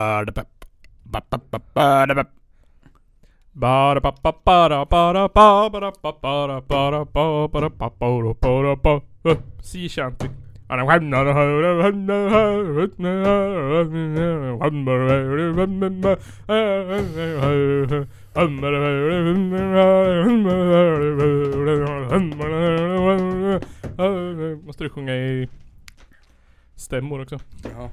Sea shanty. Måste du sjunga i stämmor också? Ja.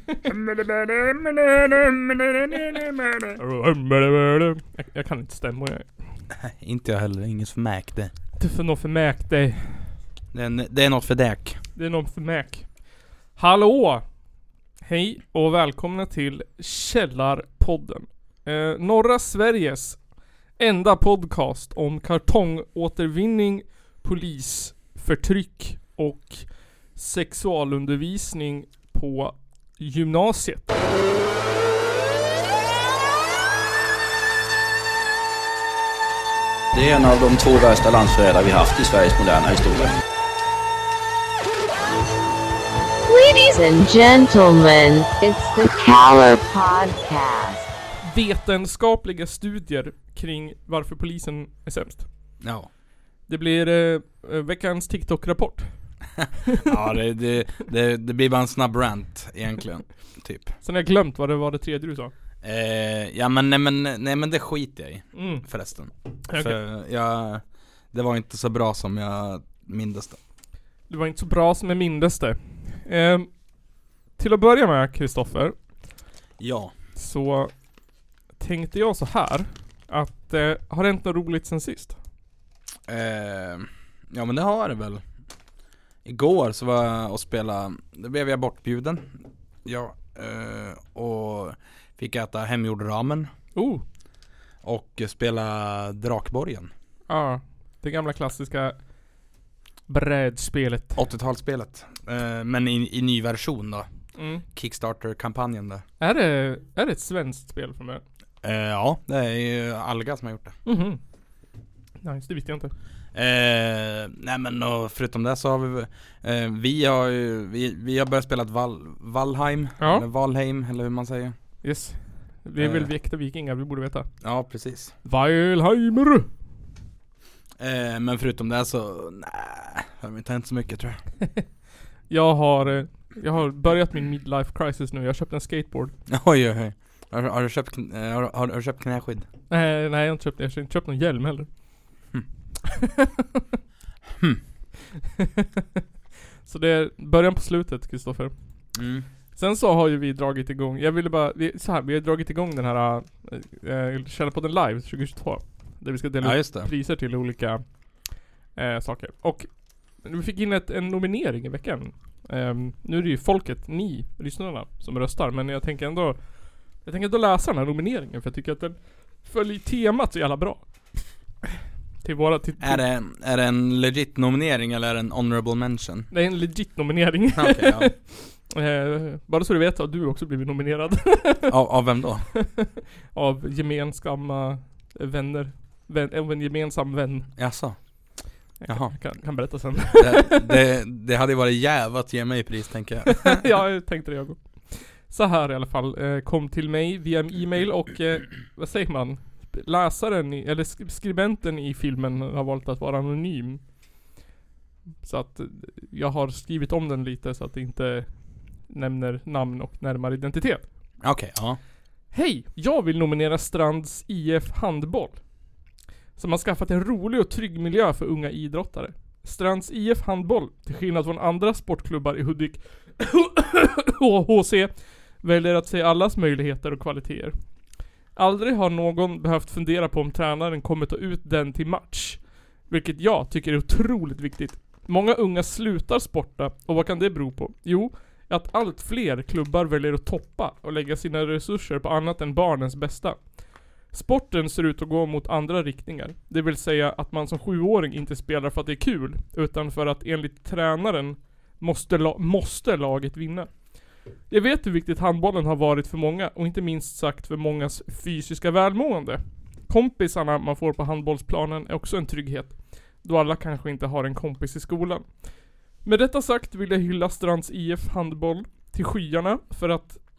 Jag kan inte stämmor. Inte jag heller, inget förmäk det. Du får nog förmäk dig. Det är något för däck. Det är något förmäk. Hallå! Hej och välkomna till Källarpodden. Norra Sveriges enda podcast om kartongåtervinning, polisförtryck och sexualundervisning på gymnasiet. Det är en av de 2 värsta landsförrädare vi haft i Sveriges moderna historia. Ladies and gentlemen, it's the Källar Podcast. Vetenskapliga studier kring varför polisen är sämst. Ja. Det blir veckans TikTok-rapport. Ja, det blir bara en snabb rant egentligen, typ. Sen har jag glömt vad det var det tredje du sa. Ja men nej men det skiter jag i förresten. Okay. För det var inte så bra som jag mindes det. Det var inte så bra som jag mindes det. Till att börja med, Kristoffer. Ja. Så tänkte jag så här att har det hänt något roligt sen sist? Ja men det har det väl. Igår så var jag och spela. Då blev jag bortbjuden. Ja. Och fick äta hemgjord ramen. Och spela Drakborgen. Ja, det gamla klassiska brädspelet. 80-talsspelet. Men i ny version då. Kickstarter-kampanjen där. Är det ett svenskt spel från början? Ja, det är ju Alga som har gjort det. Nice, det visste jag inte. Nej men och förutom det så har vi har börjat spela Valheim. Ja. Eller Valheim, eller hur man säger. Yes. Vi är väl äkta vikingar, vi borde veta. Ja, precis. Valheimer. Men förutom det så har vi inte hänt så mycket, tror jag. Jag har börjat min midlife crisis nu. Jag har köpt en skateboard. Oj. Har du köpt har du köpt knäskydd? Nej, jag har inte köpt det. Jag har inte köpt någon hjälm heller. Så det är början på slutet, Kristoffer. Sen så har ju vi dragit igång. Vi har dragit igång den här Källarpodden live 2022. Där vi ska dela ut priser till olika saker. Och vi fick in en nominering i veckan. Nu är det ju folket, ni lyssnarna, som röstar. Men jag tänker ändå läsa den här nomineringen. För jag tycker att den följer temat så jävla bra. Är det en legit nominering eller är det en honorable mention? Det är en legit nominering. Okay, ja. Bara så du vet att du också blivit nominerad. Av vem då? Av gemensamma vänner. Av en gemensam vän. Jaså? Jaha. Jag kan berätta sen. Det hade varit jävligt att ge mig pris, tänker jag. Ja, jag tänkte det jag. Så här i alla fall. Kom till mig via e-mail och vad säger man? Läsaren eller skribenten i filmen har valt att vara anonym. Så att jag har skrivit om den lite så att det inte nämner namn och närmare identitet. Okej, ja. Hej, jag vill nominera Strands IF handboll. Som har skaffat en rolig och trygg miljö för unga idrottare. Strands IF handboll, till skillnad från andra sportklubbar i Hudik och HC, väljer att se allas möjligheter och kvaliteter. Aldrig har någon behövt fundera på om tränaren kommer ta ut den till match. Vilket jag tycker är otroligt viktigt. Många unga slutar sporta, och vad kan det bero på? Jo, att allt fler klubbar väljer att toppa och lägga sina resurser på annat än barnens bästa. Sporten ser ut att gå mot andra riktningar. Det vill säga att man som 7-åring inte spelar för att det är kul, utan för att enligt tränaren måste laget vinna. Jag vet hur viktigt handbollen har varit för många, och inte minst sagt för mångas fysiska välmående. Kompisarna man får på handbollsplanen är också en trygghet, då alla kanske inte har en kompis i skolan. Med detta sagt vill jag hylla Strands IF handboll till skyarna för att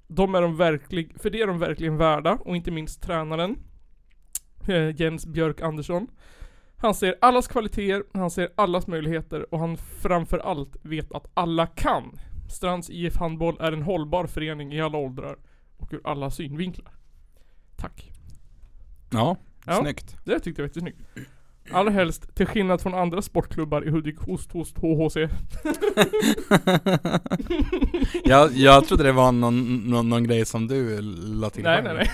för det är de verkligen värda, och inte minst tränaren Jens Björk Andersson. Han ser allas kvaliteter, han ser allas möjligheter, och han framför allt vet att alla kan. Strands IF Handboll är en hållbar förening i alla åldrar och ur alla synvinklar. Tack. Ja, snyggt. Det tyckte jag var jättesnyggt. Allra helst till skillnad från andra sportklubbar i Hudik, host, HHC. jag trodde det var någon grej som du la till. Nej.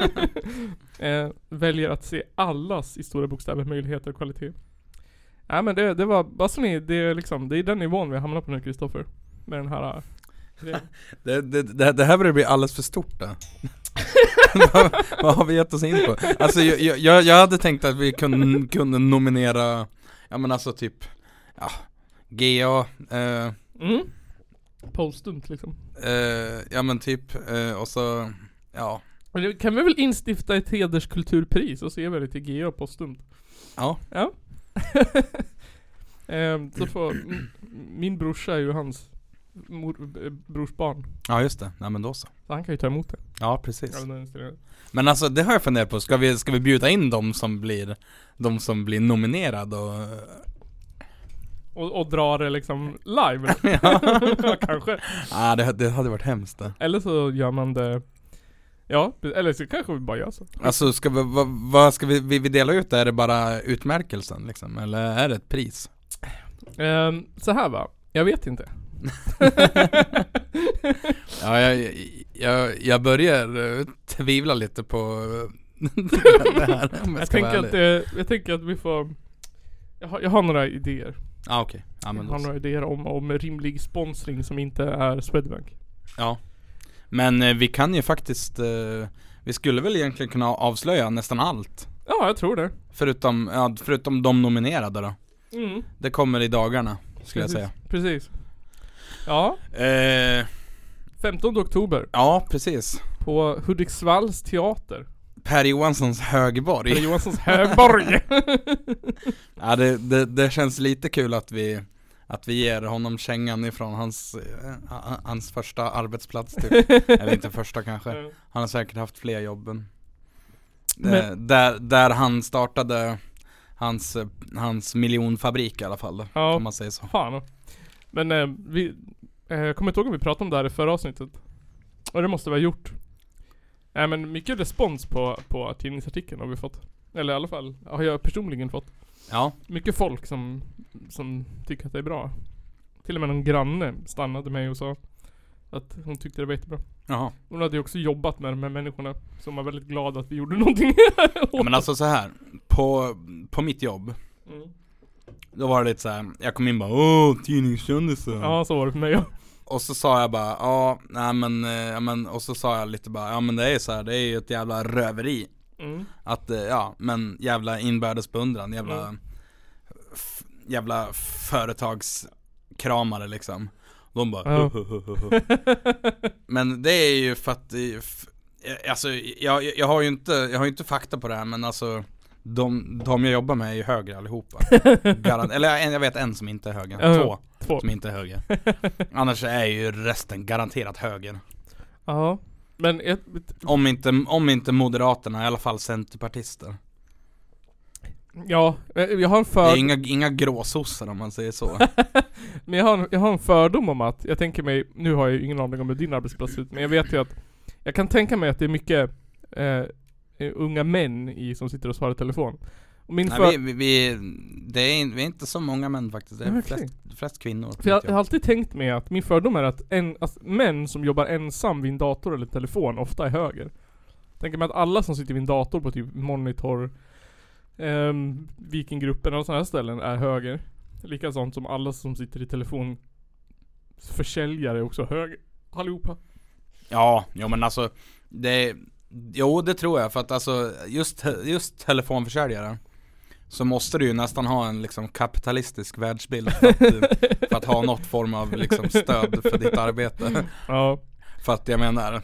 Väljer att se allas i stora bokstäver möjligheter och kvalitet. Nej, men det var bara så det är liksom, det är den nivån vi hamnar på nu, Kristoffer. Med den här det här börjar bli alldeles för stort då. Vad har vi gett oss in på? Alltså jag hade tänkt att vi kunde nominera, ja men alltså typ GA Postumt liksom. Ja men typ och så kan vi väl instifta ett hederskulturpris och se väl till GA Postumt. Ja. Så får min brorsa är ju hans brors barn. Ja just det, nej men då så han kan ju ta emot det. Ja precis. Men alltså det har jag funderat på, ska vi bjuda in de som blir nominerade och dra det liksom live? Ja. Kanske. Ja, det hade varit hemskt det. Eller så gör man det. Ja, eller så kanske vi bara gör så. Alltså vad ska vi dela ut? Är det bara utmärkelsen liksom, eller är det ett pris? Så här va, jag vet inte. Ja, jag börjar tvivla lite på det här. Jag tänker att vi får. Jag har några idéer. Okej. Ja, men jag har några idéer om rimlig sponsring som inte är Swedbank. Ja. Men vi kan ju faktiskt vi skulle väl egentligen kunna avslöja nästan allt. Ja, jag tror det. Förutom de nominerade då. Det kommer i dagarna, skulle jag säga. Precis. Ja. 15 oktober. Ja, precis. På Hudiksvalls teater. Per Johanssons högborg. Ja, det känns lite kul att vi ger honom kängan ifrån hans första arbetsplats typ. Eller inte första kanske. Han har säkert haft fler jobben. Där han startade hans miljonfabrik i alla fall då, kan man säga så. Fan. Men jag kommer inte ihåg om vi pratade om det här i förra avsnittet. Och det måste vi ha gjort. Men mycket respons på tidningsartikeln har vi fått. Eller i alla fall har jag personligen fått. Ja. Mycket folk som tycker att det är bra. Till och med någon granne stannade mig och sa att hon tyckte det var jättebra. Jaha. Hon hade ju också jobbat med de här människorna, som var väldigt glada att vi gjorde någonting. Ja, men alltså så här på mitt jobb. Då var det lite så här, jag kom in bara tidningskändisar. Ja, så var det för mig. Ja. Och så sa jag bara och så sa jag lite bara men det är så här, det är ju ett jävla röveri. Att men jävla inbördesbeundran, jävla företagskramare liksom. De bara Men det är ju för att alltså jag har ju inte fakta på det här, men alltså de jag jobbar med är ju högre allihopa. Eller jag vet en som inte är höger. Två som inte är höger. Annars är ju resten garanterat höger. Ja. Men om inte Moderaterna, i alla fall centerpartister. Ja, jag har det är inga gråsossar om man säger så. Men jag har en fördom om att, jag tänker mig, nu har jag ju ingen aning om hur din arbetsplats ser ut, men jag vet ju att jag kan tänka mig att det är mycket unga män som sitter och svarar i telefon. Och vi är inte så många män faktiskt. Det är flest kvinnor. För jag har alltid tänkt mig att min fördom är att män som jobbar ensam vid en dator eller telefon ofta är höger. Tänker mig att alla som sitter vid en dator på typ Monitor, Vikinggruppen och sådana här ställen är höger. Likadant som alla som sitter i telefon försäljare är också höger. Allihopa. Ja, men alltså det tror jag, för att alltså just telefonförsäljare, så måste du ju nästan ha en liksom kapitalistisk världsbild för att ha något form av liksom stöd för ditt arbete. Ja. För att jag menar,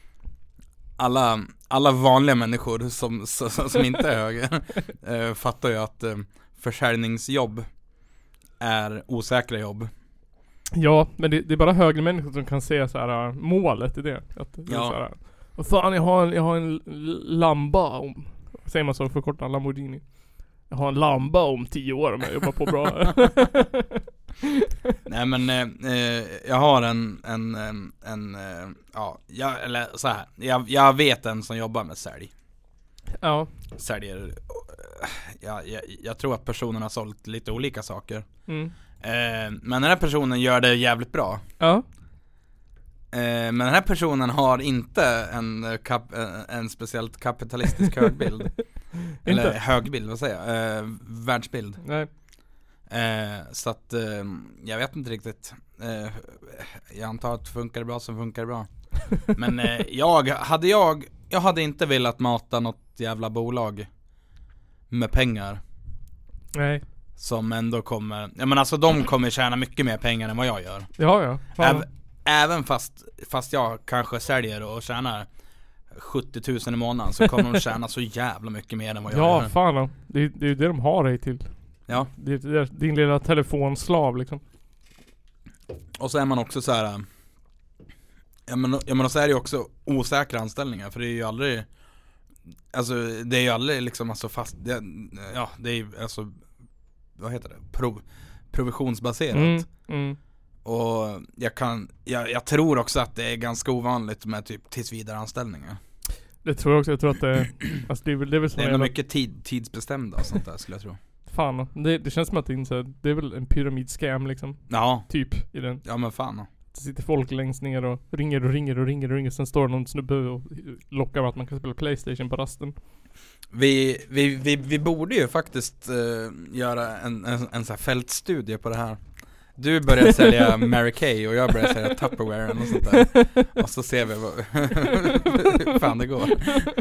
alla vanliga människor som inte är höger fattar ju att försäljningsjobb är osäkra jobb. Ja, men det är bara högre människor som kan se så här målet i det. Att det är så här, vad fan, jag har en Lamba om, säger man så förkortad, Lamborghini. Jag har en Lamba om 10 år om jag jobbar på bra. Nej men jag har eller så här. Jag vet en som jobbar med sälj. Ja. Säljer. Jag tror att personen har sålt lite olika saker. Men den här personen gör det jävligt bra. Ja. Men den här personen har inte en speciellt kapitalistisk högbild. Eller högbild, vad säger jag? Världsbild. Nej. Så att jag vet inte riktigt. Jag antar att funkar det bra så funkar det bra. Men jag hade inte velat mata något jävla bolag med pengar. Nej. Som ändå kommer, ja men alltså de kommer tjäna mycket mer pengar än vad jag gör. Ja. Även fast jag kanske säljer och tjänar 70 000 i månaden, så kommer de tjäna så jävla mycket mer än vad jag gör. Ja, fan då. Det är ju det de har dig till. Ja. Det är din lilla telefonslav liksom. Och så är man också så här. Men så är det ju också osäkra anställningar. För det är ju aldrig, alltså det är ju aldrig liksom alltså fast det är ju alltså, vad heter det? Provisionsbaserat. Och jag tror också att det är ganska ovanligt med typ tillsvidare anställningar. Det tror jag också. Jag tror att det alltså det är väl det är nog mycket tidsbestämda och sånt där skulle jag tro. Fan, det känns som att det är väl en pyramidskam liksom. Ja. Typ i den. Ja men fan. Det sitter folk längst ner och ringer. Sen står någon snubbe och lockar med att man kan spela PlayStation på rasten. Vi borde ju faktiskt göra en sån här fältstudie på det här. Du börjar sälja Mary Kay och jag börjar sälja Tupperware och sånt där. Och så ser vi hur fan det går.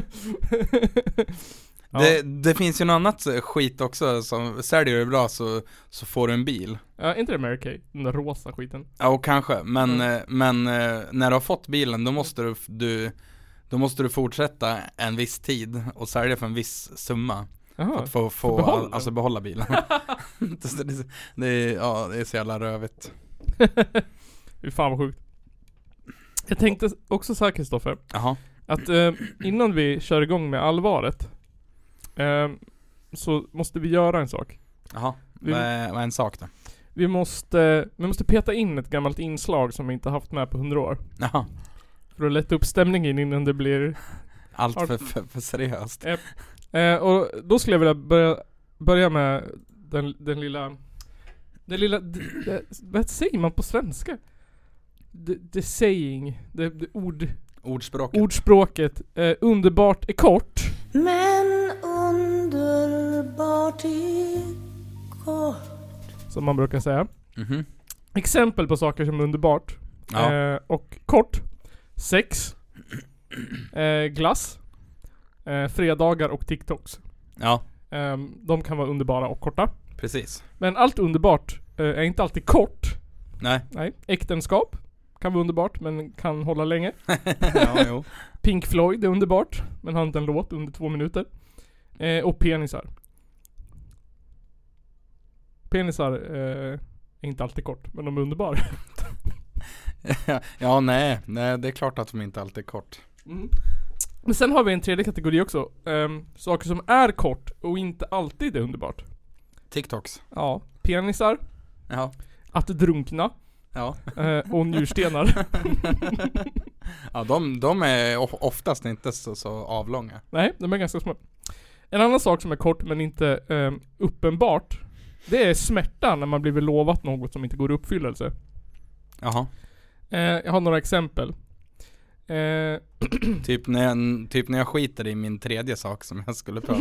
Ja. Det finns ju något annat skit också som säljer du bra så får du en bil. Ja, inte det Mary Kay, den där rosa skiten. Ja, och kanske, men när du har fått bilen då måste du fortsätta en viss tid och sälja för en viss summa. Aha, för att få behålla bilen. det är så jävla rövigt. Det är fan vad sjukt. Jag tänkte också så här, Kristoffer. Aha. Att innan vi kör igång med allvaret så måste vi göra en sak. Jaha, vad är en sak då? Vi måste peta in ett gammalt inslag som vi inte haft med på 100 år. Jaha. För att lätta upp stämningen innan det blir allt för seriöst. Och då skulle jag vilja börja med den lilla vad säger man på svenska? The saying, ordspråket underbart är kort. Men underbart är kort, som man brukar säga. Mm-hmm. Exempel på saker som är underbart och kort: sex, glass, fredagar och TikToks. Ja. De kan vara underbara och korta. Precis. Men allt underbart är inte alltid kort. Nej. Äktenskap kan vara underbart men kan hålla länge. Ja, jo. Pink Floyd är underbart men har inte en låt under 2 minuter. Och penisar. Penisar är inte alltid kort men de är underbara. Ja, nej, det är klart att de inte alltid är kort. Mm. Men sen har vi en tredje kategori också. Saker som är kort och inte alltid är underbart. TikToks. Ja, penisar. Ja. Att drunkna. Ja. Och njurstenar. Ja, de är oftast inte så avlånga. Nej, de är ganska små. En annan sak som är kort men inte uppenbart, det är smärta när man blir lovat något som inte går i uppfyllelse. Jaha. Jag har några exempel. Typ när jag skiter i min tredje sak som jag skulle prata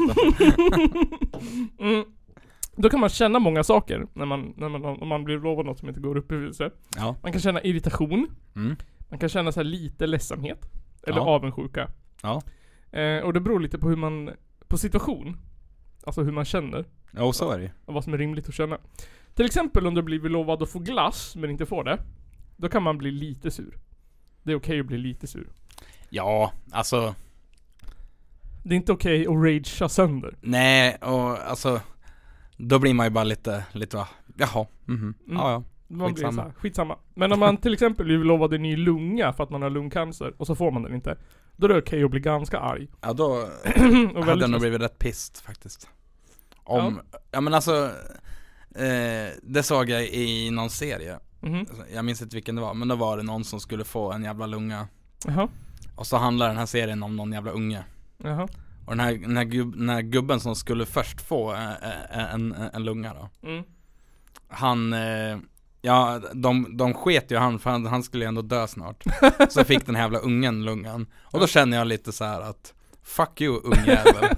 om. Då kan man känna många saker om man blir lovad något som inte går upp i uppfyllelse. Ja. Man kan känna irritation. Mm. Man kan känna så här lite ledsamhet eller avundsjuka. Ja. Och det beror lite på på situation. Alltså hur man känner. Ja, så är det. Och vad som är rimligt att känna. Till exempel om du blir lovad att få glass men inte får det. Då kan man bli lite sur. Det är okej att bli lite sur. Ja, alltså. Det är inte okej att ragea sönder. Nej, och alltså då blir man ju bara lite va. Jaha. Ja. Man blir så här, skitsamma. Men om man till exempel blir lovad en ny lunga för att man har lungcancer och så får man den inte, då är det okej att bli ganska arg. Ja, då hade jag nog blivit rätt pissed faktiskt. Ja men alltså det såg jag i någon serie. Jag minns inte vilken det var, men då var det någon som skulle få en jävla lunga. Jaha. Och så handlar den här serien om någon jävla unge. Jaha. Och den här gubben som skulle först få en lunga då. Han de sket ju han, för han skulle ändå dö snart. Så fick den här jävla ungen lungan. Och då känner jag lite så här att fuck you, ungjävel.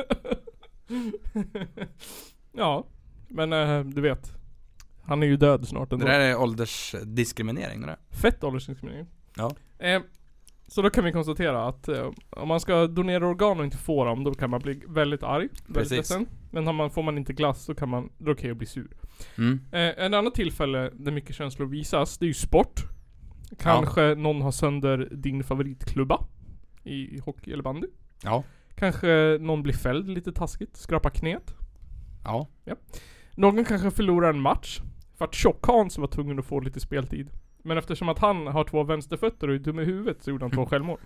Ja, men du vet, han är ju död snart ändå. Det där är åldersdiskriminering, det där. Fett åldersdiskriminering. Ja. Så då kan vi konstatera att om man ska donera organ och inte få dem, då kan man bli väldigt arg. Väldigt ledsen. Men får man inte glass så kan man, då kan jag bli sur. En annan tillfälle där mycket känslor visas, det är ju sport. Kanske någon har sönder din favoritklubba i hockey eller bandy. Ja. Kanske någon blir fälld lite taskigt, skrapar knät. Ja. Någon kanske förlorar en match för att Tjock-Hans var tvungen att få lite speltid. Men eftersom att han har 2 vänsterfötter och är dum i huvudet så gjorde han 2 självmål.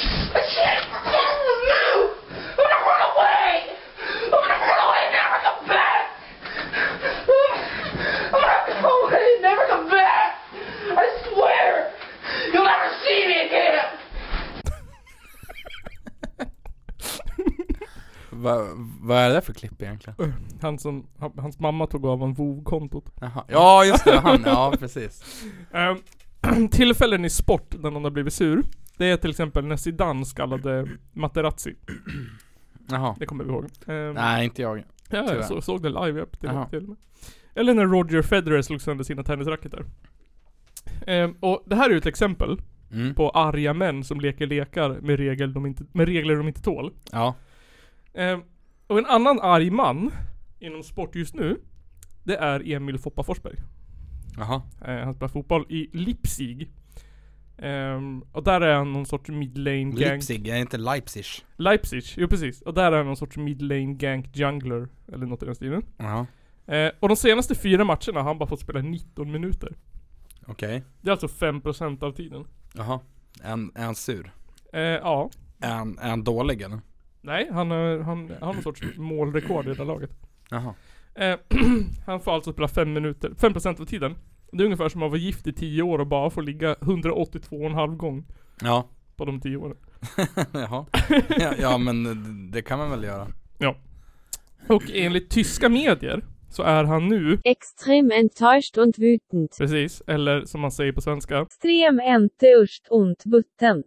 Vad är det för klipp egentligen? Hans mamma tog av en WoW-kontot. Jaha. Ja, just det. Ja, precis. Tillfällen i sport där någon har blivit sur, det är till exempel när Zidane skallade Materazzi. Jaha. Det kommer vi ihåg. Nej, inte jag. Ja, jag såg det live upp till mig. Eller när Roger Federer slog sönder sina tennisracketar. Och det här är ju ett exempel på arga män som leker lekar med regler de inte tål. Ja. Och en annan arg man inom sport just nu, det är Emil Foppa Forsberg. Jaha. Han spelar fotboll i Leipzig. Och där är han någon sorts midlane gang. Leipzig, är inte Leipzig? Leipzig, jo precis. Och där är han någon sorts midlane gang jungler eller något i den stilen. Jaha. Och de senaste 4 matcherna har han bara fått spela 19 minuter. Okej. Det är alltså 5% av tiden. Jaha. Är han sur? Ja. Är han dålig eller? Nej, han har någon sorts målrekord i det där laget. Jaha. Han får alltså spela 5% av tiden. Det är ungefär som att vara gift i 10 år och bara få ligga 182,5 gång. Ja. På de 10 åren. Jaha. Ja, men det kan man väl göra. Ja. Och enligt tyska medier så är han nu extrem enttäuscht und wütend. Precis, eller som man säger på svenska, extrem enttäuscht und butten.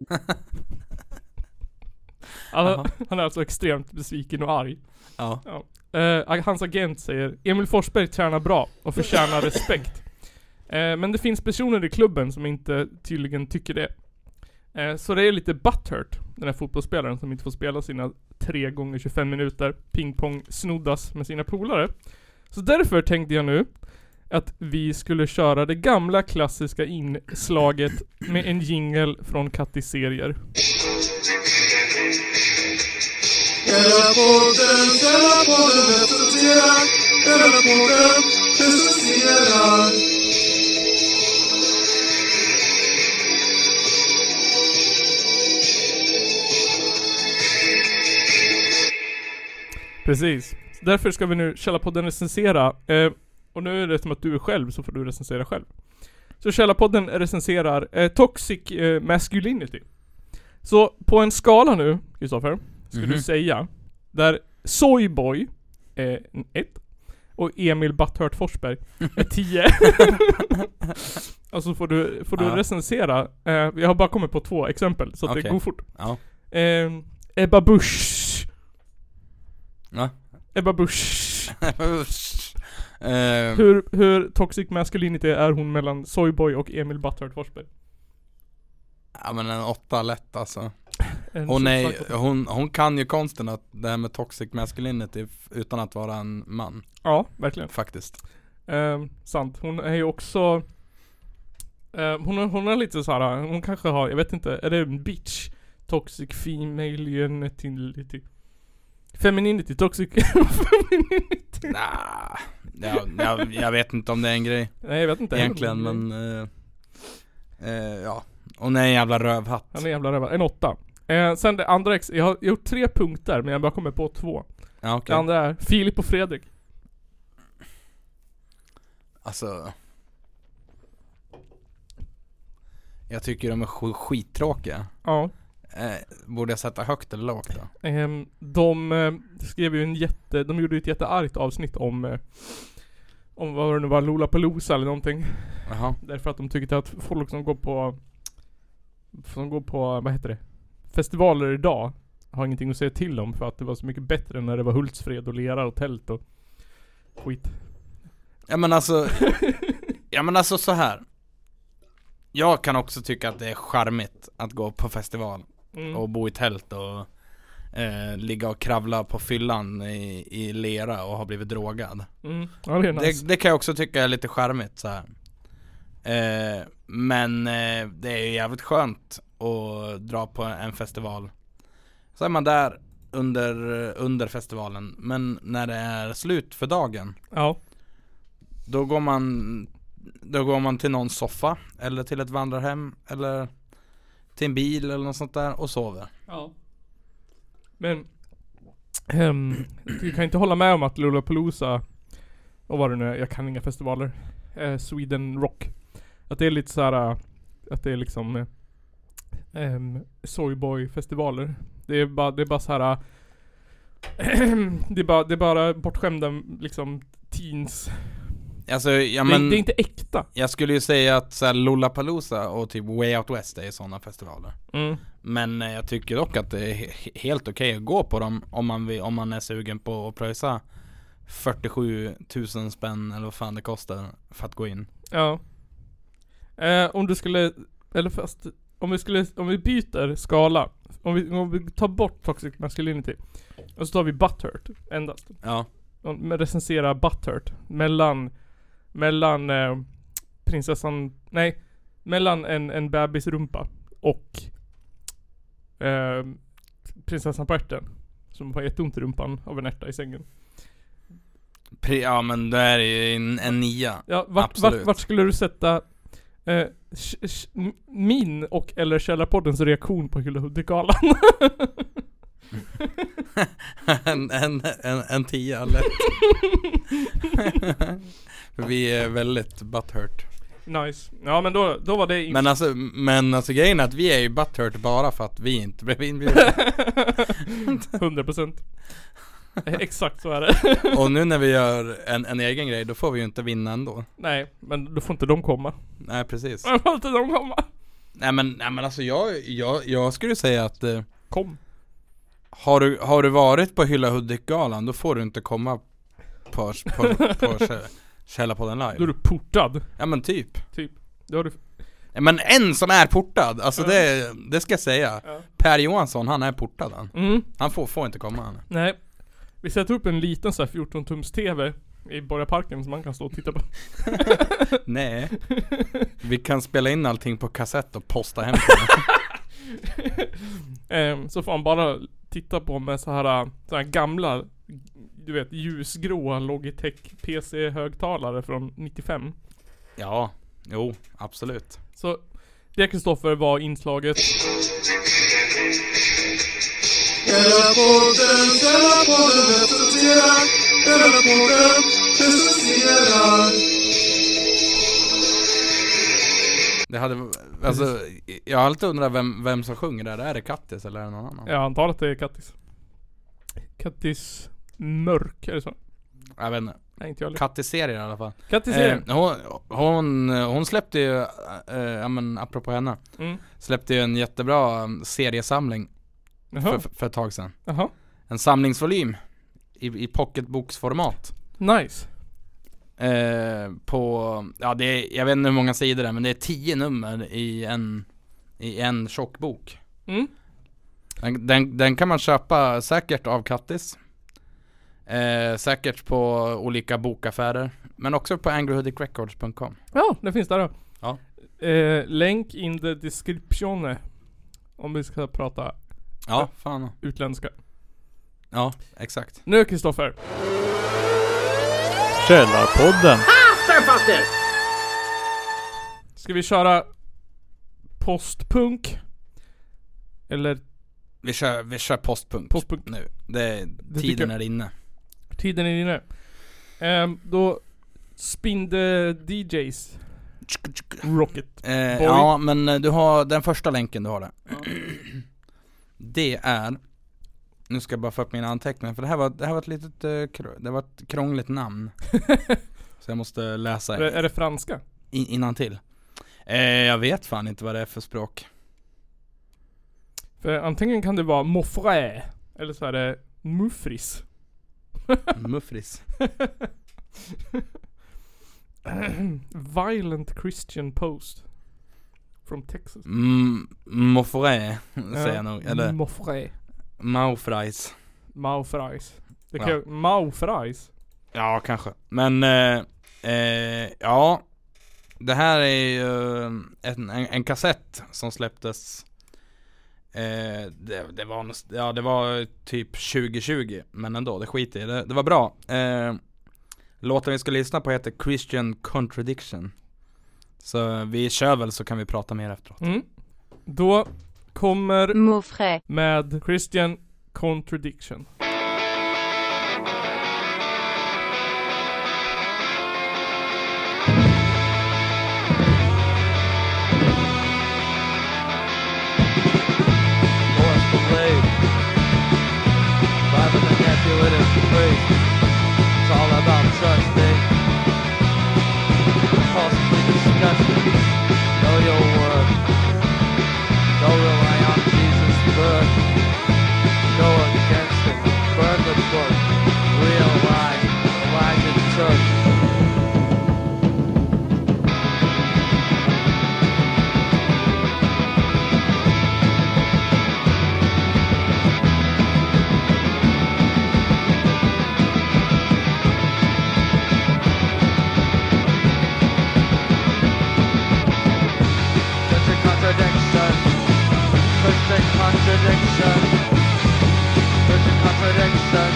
Han är alltså extremt besviken och arg. Ja. Hans agent säger: Emil Forsberg tränar bra och förtjänar respekt. Men det finns personer i klubben som inte tydligen tycker det. Så det är lite butthurt, den här fotbollsspelaren som inte får spela sina 3 gånger 25 minuter pingpong snoddas med sina polare. Så därför tänkte jag nu att vi skulle köra det gamla klassiska inslaget med en jingle från Kattis serier. Precis. Därför ska vi nu Källarpodden recensera. Och nu är det som att du är själv, så får du recensera själv. Så Källarpodden recenserar Toxic Masculinity. Så på en skala nu, Kristoffer, skulle du säga där Soyboy är 1 och Emil Butthurt Forsberg är 10. Alltså får du recensera. Jag har bara kommit på 2 exempel, så att det går fort. Ja. Ebba Busch. Ja. Ebba Busch. Hur toxic masculinity är hon mellan Soyboy och Emil Butthurt Forsberg? Ja, men en 8 lätt alltså. Hon kan ju konsten att det här med toxic masculinity utan att vara en man. Ja, verkligen. Faktiskt. Sant. Hon är ju också hon är lite så här. Hon kanske har, jag vet inte, är det en bitch? Toxic female femininity. Toxic femininity. Jag vet inte om det är en grej. Nej, jag vet inte. Egentligen, men ja. Och nej, en jävla rövhatt. Han är en jävla rövhatt. En 8. Sen det andra jag har gjort 3 punkter, men jag bara kommer på 2. Ja, okay. Det andra är Filip och Fredrik. Alltså, jag tycker de är skittråkiga. Ja. Borde jag sätta högt eller lågt då? De skrev ju de gjorde ju ett jätteargt avsnitt om vad det nu var, Lollapalooza eller någonting. Jaha. Därför att de tyckte att folk som går på vad heter det, festivaler idag har ingenting att säga till om, för att det var så mycket bättre när det var Hultsfred och lera och tält och skit. Ja men alltså så här. Jag kan också tycka att det är charmigt att gå på festival och bo i tält och ligga och kravla på fyllan i lera och ha blivit drogad. Ja, det är nice. Det kan jag också tycka är lite charmigt så här. Men det är ju jävligt skönt att dra på en festival. Så är man där under festivalen, men när det är slut för dagen. Ja. Då går man till någon soffa eller till ett vandrarhem eller till en bil eller något sånt där och sover. Ja. Men du kan inte hålla med om att Lollapalooza och vad det nu är, jag kan inga festivaler, Sweden Rock, att det är lite så här, att det är liksom Soyboy-festivaler. Det är bara så här det är bara bortskämda liksom teens. Alltså, ja, men det är inte äkta. Jag skulle ju säga att så här, Lollapalooza och typ Way Out West är sådana festivaler. Men jag tycker dock att det är helt okej att gå på dem om man är sugen på att pröjsa 47 000 spänn eller vad fan det kostar för att gå in. Ja. Om du skulle, eller fast om vi byter skala, om vi tar bort Toxic Masculinity och så tar vi Butthurt endast. Ja. Och recensera Butthurt mellan prinsessan, nej, mellan en bebisrumpa och prinsessan på ärten som har jätteont i rumpan av en ärta i sängen. Ja, men det är ju en 9. Ja, vart skulle du sätta min och eller Källarpoddens reaktion på Hylla Hudik-galan? en 10 lätt. Vi är väldigt butthurt. Nice. Ja, men då var det men alltså grejen är att vi är ju butthurt bara för att vi inte blev inbjudna. 100%. Exakt så är det. Och nu när vi gör en egen grej, då får vi ju inte vinna ändå. Nej, men då får inte de komma. Nej, precis. Då får inte de komma. Nej men alltså jag skulle säga att kom. Har du varit på Hylla Hudik-galan, då får du inte komma på Källarpodden live. Då är du portad. Ja men typ. Då har du... Ja, men en som är portad, alltså det ska jag säga. Ja. Per Johansson, han är portad han. Han får inte komma han. Nej. Vi sätter upp en liten så här 14-tums TV i Borgarparken som man kan stå och titta på. Nej. Vi kan spela in allting på kassett och posta hem på det. Så får man bara titta på med så här gamla, du vet, ljusgrå Logitech PC-högtalare från 95. Ja, jo, absolut. Så det, Kristoffer, var inslaget. Källarpodden presenterar. Det hade, alltså, jag har alltid undrat vem som sjunger där. Är det Kattis eller är det någon annan? Ja, antar att det är Kattis. Kattis Mörk, är det så? Jag vet inte. Nej, inte jag. Kattis-serier i alla fall. Kattis-serier. Hon släppte ju, ja men apropå henne, släppte ju en jättebra seriesamling för ett tag sedan. Jaha. En samlingsvolym i pocketboksformat. Nice. På, ja det är, jag vet inte hur många sidor det är, men det är 10 nummer i en tjock bok. Den kan man köpa säkert av Kattis. Säkert på olika bokaffärer, men också på angryhoodicrecords.com. Ja, det finns där då. Ja. Länk in the description om vi ska prata fan. Utländska. Ja, exakt. Nu, Kristoffer. Källarpodden. Ska vi köra postpunk? Eller? Vi kör postpunk nu. Tiden är inne. Tiden är inne. Då spin the DJs. Rocket. Ja, men du har den första länken du har där. Ja. Det är, nu ska jag bara få upp mina anteckningar, för det här var ett litet det var ett krångligt namn. Så jag måste läsa. Är det franska? Innantill. Jag vet fan inte vad det är för språk. För antingen kan det vara moffré, eller så är det muffris. Muffris. Violent Christian Post from Texas. Moffré säger jag nog. Eller moffré. Maufrais. Det kan Maufrais. Ja, kanske. Men ja, det här är ju en kassett som släpptes. Det var typ 2020, men ändå, det skiter i det. Det var bra. Låten vi ska lyssna på heter Christian Contradiction. Så vi kör väl, så kan vi prata mer efteråt. Då kommer Moffré med Christian Contradiction. It's all about trust, babe. Possibly disgusting. Know your worth. Don't rely on Jesus' birth. Go against it. Burn the book. Realize the lies it took. Contradiction.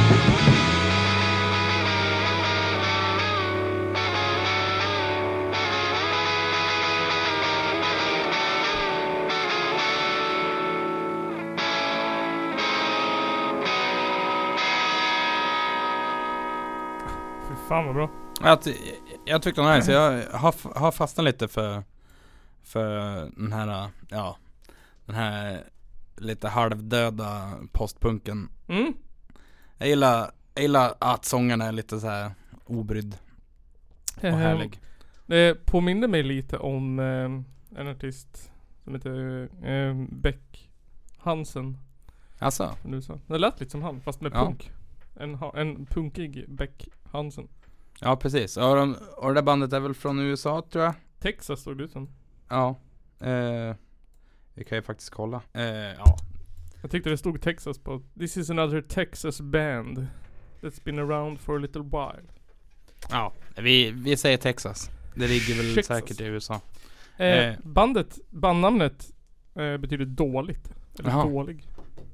Fy fan vad bra. Jag tyckte den här, så jag har fastnat lite för den här, ja, den här lite halvdöda postpunken. Jag gillar att sångarna är lite så här obrydd och härlig. Det påminner mig lite om en artist som heter Beck Hansen. Alltså? Det lät lite som han, fast med punk. En punkig Beck Hansen. Ja, precis. Och det där bandet är väl från USA, tror jag. Texas stod det ut som. Ja. Vi kan ju faktiskt kolla. Ja. Jag tyckte det stod Texas på. This is another Texas band that's been around for a little while. Ja, vi säger Texas. Det ligger väl Texas. Säkert i USA. Bandnamnet betyder dåligt. Eller dålig.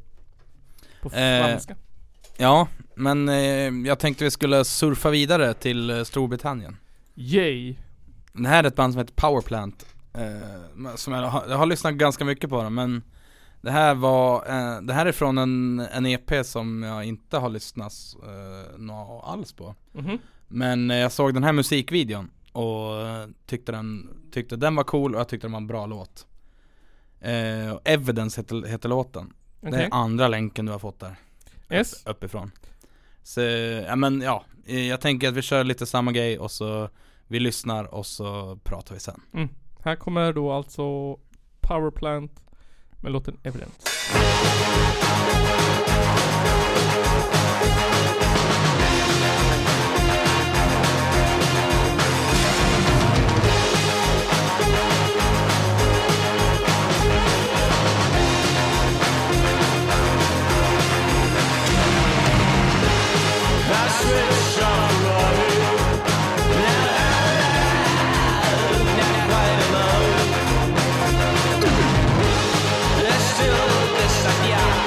På franska. Ja, men jag tänkte vi skulle surfa vidare till Storbritannien. Yay. Det här är ett band som heter Powerplant. Som jag har lyssnat ganska mycket på dem, men det här är från en EP som jag inte har lyssnat alls på. Men jag såg den här musikvideon och tyckte den var cool, och jag tyckte den var en bra låt. Evidence heter låten. Okay. Det är andra länken du har fått där. Yes. Uppifrån. Så jag tänker att vi kör lite samma grej, och så vi lyssnar och så pratar vi sen. Här kommer då alltså Powerplant med låten Evidence. Yeah.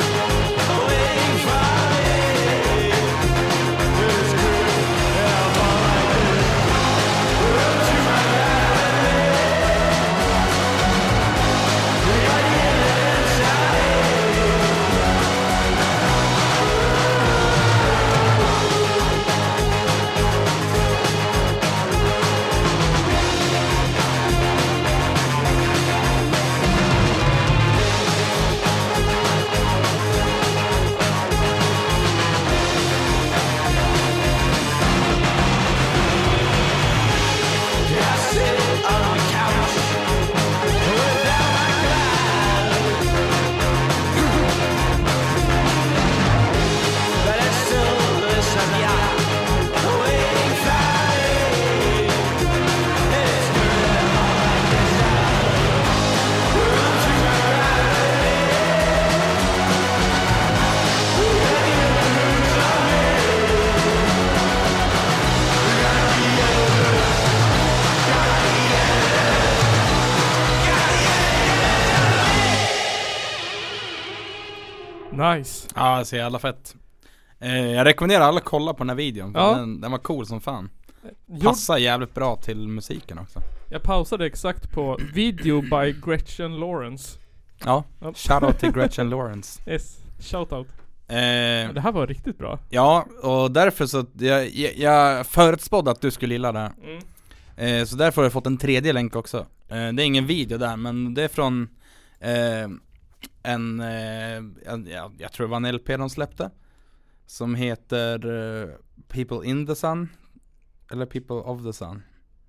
Nice. Ja, det ser jävla fett. Jag rekommenderar alla att kolla på den här videon. Ja. Den var cool som fan. Passar jävligt bra till musiken också. Jag pausade exakt på video by Gretchen Lawrence. Ja, shoutout till Gretchen Lawrence. Yes, shoutout. Det här var riktigt bra. Ja, och därför så jag förutspådde att du skulle gilla det här. Så därför har jag fått en tredje länk också. Det är ingen video där, men det är från jag tror det var en LP de släppte, som heter People in the Sun, eller People of the Sun.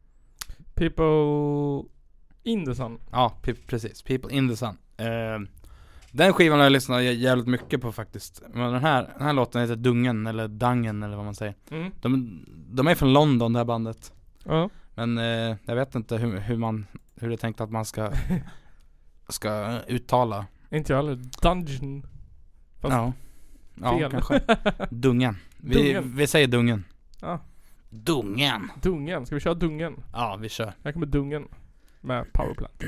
People in the Sun. Ja, precis, People in the Sun. Den skivan har jag lyssnat jävligt mycket på faktiskt. Men den här låten heter Dungen, eller Dangen, eller vad man säger. De är från London, det här bandet. Ja. Men jag vet inte hur det är tänkt att man ska uttala. Inte jag heller. Dungeon. Fast Ja, kanske. Dungen. Vi säger Dungen. Ja. Dungen. Ska vi köra Dungen? Ja, vi kör. Här kommer Dungen med Powerplant.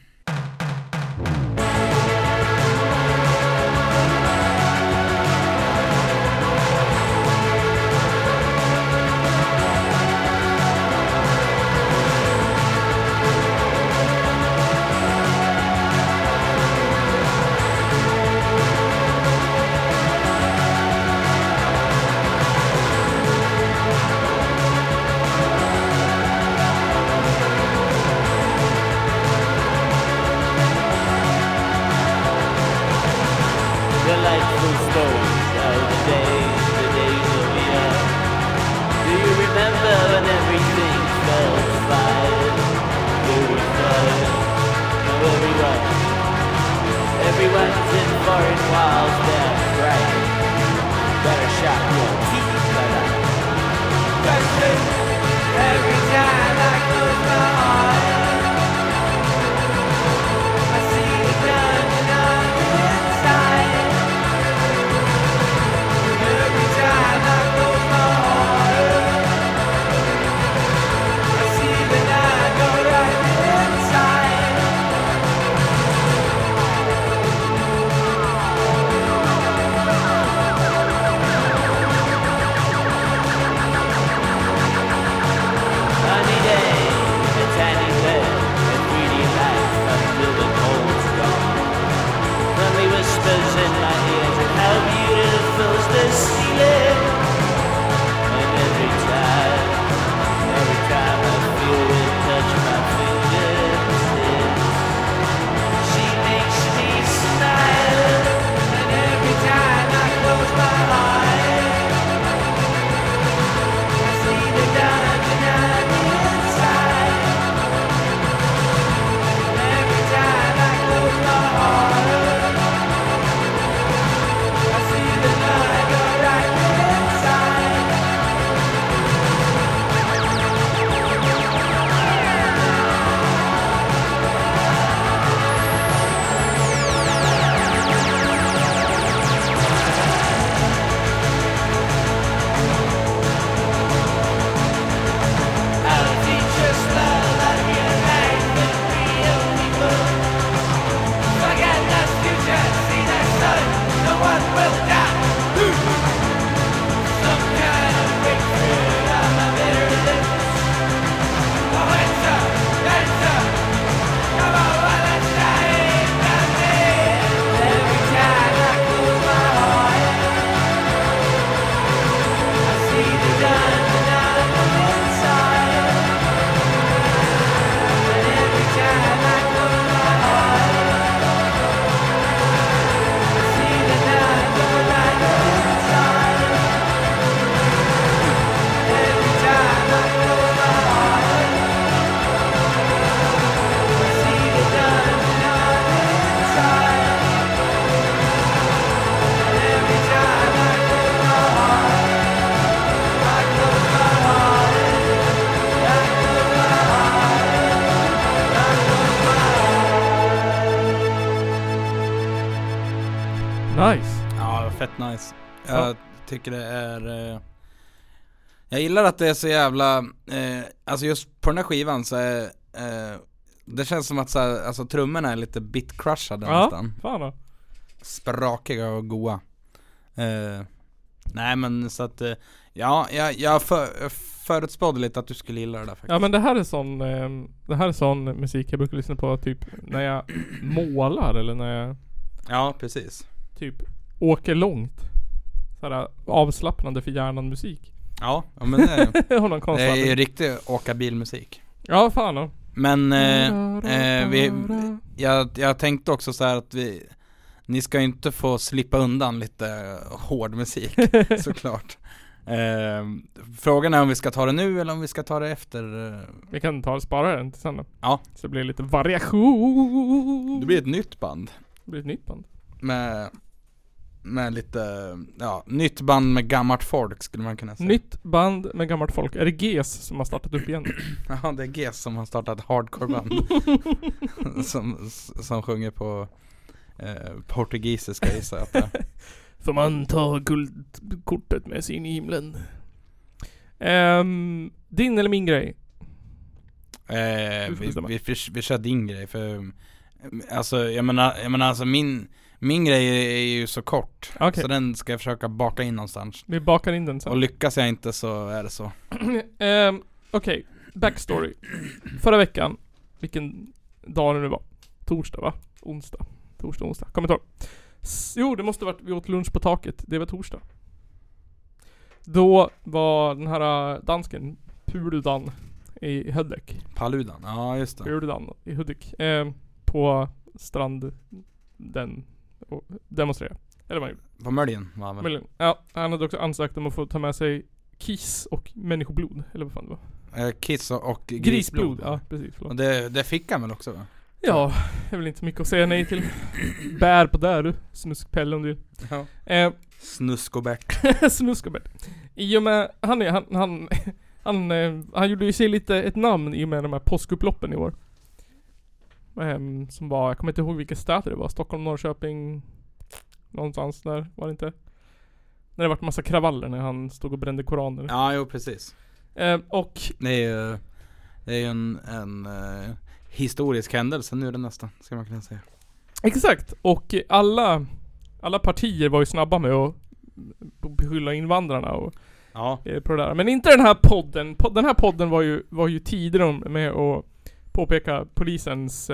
Delightful stories of the days of yore. Do you remember when everything felt fine? You recall everyone's in foreign walls, they're right. Better shut your teeth, brother. Every time I close my eyes, I see the dungeon on the inside. Every time I close my eyes, I see the night go right inside. Sunny day, a tiny bed, a greedy life until the cold's gone. Friendly whispers in my ears and how beautiful's the ceiling. And every time I feel it touch my fingertips, she makes me smile. And every time I close my eyes, I see the dungeon on the inside. And every time I close my eyes, I see the night go right inside. I'll teach us love and real life and real people. Forget the future, see the sun, no one will die. Some kind of breakthrough on my bitter lips. Oh, dancer, come on, let's die, every time I close my eyes, I see the dungeon on the inside. And every time I close my eyes, I see the night go right inside. Every time I close my eyes, I see the dungeon on the inside. And every time I close my eyes, I close my eyes, I close my Nice. Ja, fett nice. Jag tycker det är jag gillar att det är så jävla alltså just på den här skivan så är det känns som att så här, alltså trummorna är lite bitcrushade nästan. Fan då. Sprakiga och goa. Nej men så att ja, jag förutspådde lite att du skulle gilla det där faktiskt. Ja men det här är sån musik jag brukar lyssna på typ när jag målar eller när jag Ja, precis. typ åker långt. Sådär avslappnande för hjärnan musik. Ja men det Har någon det är ju riktig åka bilmusik. Ja fan då. Men jag tänkte också så här att ni ska inte få slippa undan lite hård musik såklart. Frågan är om vi ska ta det nu eller om vi ska ta det efter. Vi kan spara den till sen då. Ja. Så det blir lite variation. Det blir ett nytt band. Det blir ett nytt band. Med lite, nytt band med gammalt folk skulle man kunna säga. Nytt band med gammalt folk. Är det GES som har startat upp igen? Ja, det är GES som har startat hardcore-band. som sjunger på portugisiska gissar jag att det. Får man ta guldkortet med sig in i himlen? Din eller min grej? Vi kör din grej för alltså jag menar alltså min grej är ju så kort. Okay. Så den ska jag försöka baka in någonstans. Vi bakar in den sen. Och lyckas jag inte så är det så. Okej. Backstory. Förra veckan, vilken dag det nu var? Torsdag va? Onsdag. Kommer inte ihåg. Jo, det måste varit vi åt lunch på taket. Det var torsdag. Då var den här dansken Paludan i Hudik. Paludan, ja just det. Paludan i Hudik. På strand den och demonstrera. Eller vad han gjorde. På Möljen var han väl? Ja, han hade också ansökt om att få ta med sig kiss och människoblod. Eller vad fan det var. Kiss och grisblod. Ja, precis. Förlåt. Och det fick han väl också va? Ja, det är väl inte mycket att säga nej till. Bär på där du, snuskpelle om du. Ja. Snusk och Bert. Snusk och Bert. I och med, han gjorde ju sig lite ett namn i och med de här påskupploppen i år. Som var, jag kommer inte ihåg vilka städer det var. Stockholm, Norrköping, någonstans där, var det inte? När det var massa kravaller när han stod och brände koraner. Ja, jo precis. Och det är ju en historisk händelse nu är det nästan, ska man kunna säga. Exakt, och alla partier var ju snabba med att beskylla invandrarna och på det där. Men inte den här podden. Den här podden var ju tidigare med att påpeka polisens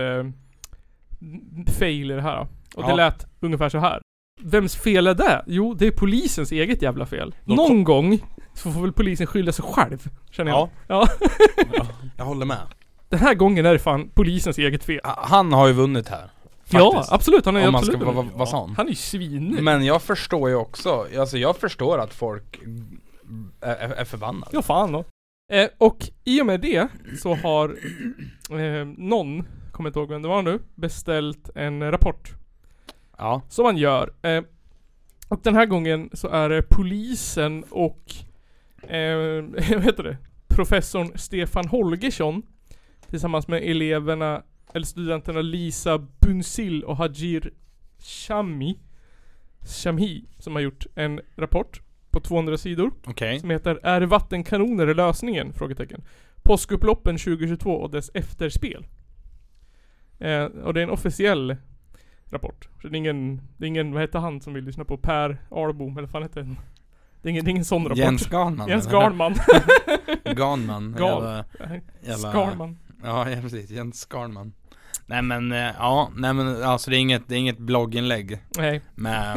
fail i det här. Och det lät ungefär så här. Vems fel är det? Jo, det är polisens eget jävla fel. Någon gång så får väl polisen skylla sig själv, känner jag. Ja. Jag håller med. Den här gången är det fan polisens eget fel. Han har ju vunnit här. Faktiskt. Ja, absolut. Han är om absolut. Man ska vara sån. Han är ju svin. Men jag förstår ju också, alltså jag förstår att folk är förbannade. Ja, fan då. Och i och med det så har någon, kommer inte ihåg vem det var nu, beställt en rapport. Ja. Som man gör. Och den här gången så är det polisen och vad heter det? Professorn Stefan Holgersson tillsammans med eleverna eller studenterna Lisa Bunsil och Hajir Shamhi som har gjort en rapport på 200 sidor. Okay. Som heter Är vattenkanoner lösningen? Frågetecken. Påskupploppen 2022 och dess efterspel. Och det är en officiell rapport. Så det är ingen, vad heter han som vill lyssna på? Per Arbom, eller fan heter det? Det är ingen sån rapport. Jens Garnman. Jens Garnman. Garnman. Skarman. Ja, precis. Jens Garnman. Nej men alltså det är inget blogginlägg. Nej. Med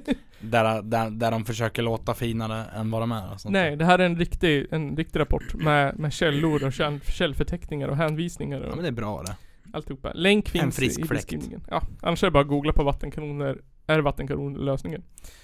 där de försöker låta finare än vad de är och sånt. Nej, det här är en riktig rapport med källor och källförteckningar och hänvisningar och ja, men det är bra det. Alltihopa. Länk finns i beskrivningen. Ja, annars är det bara att googla på vattenkanoner. Är vattenkanoner lösningen?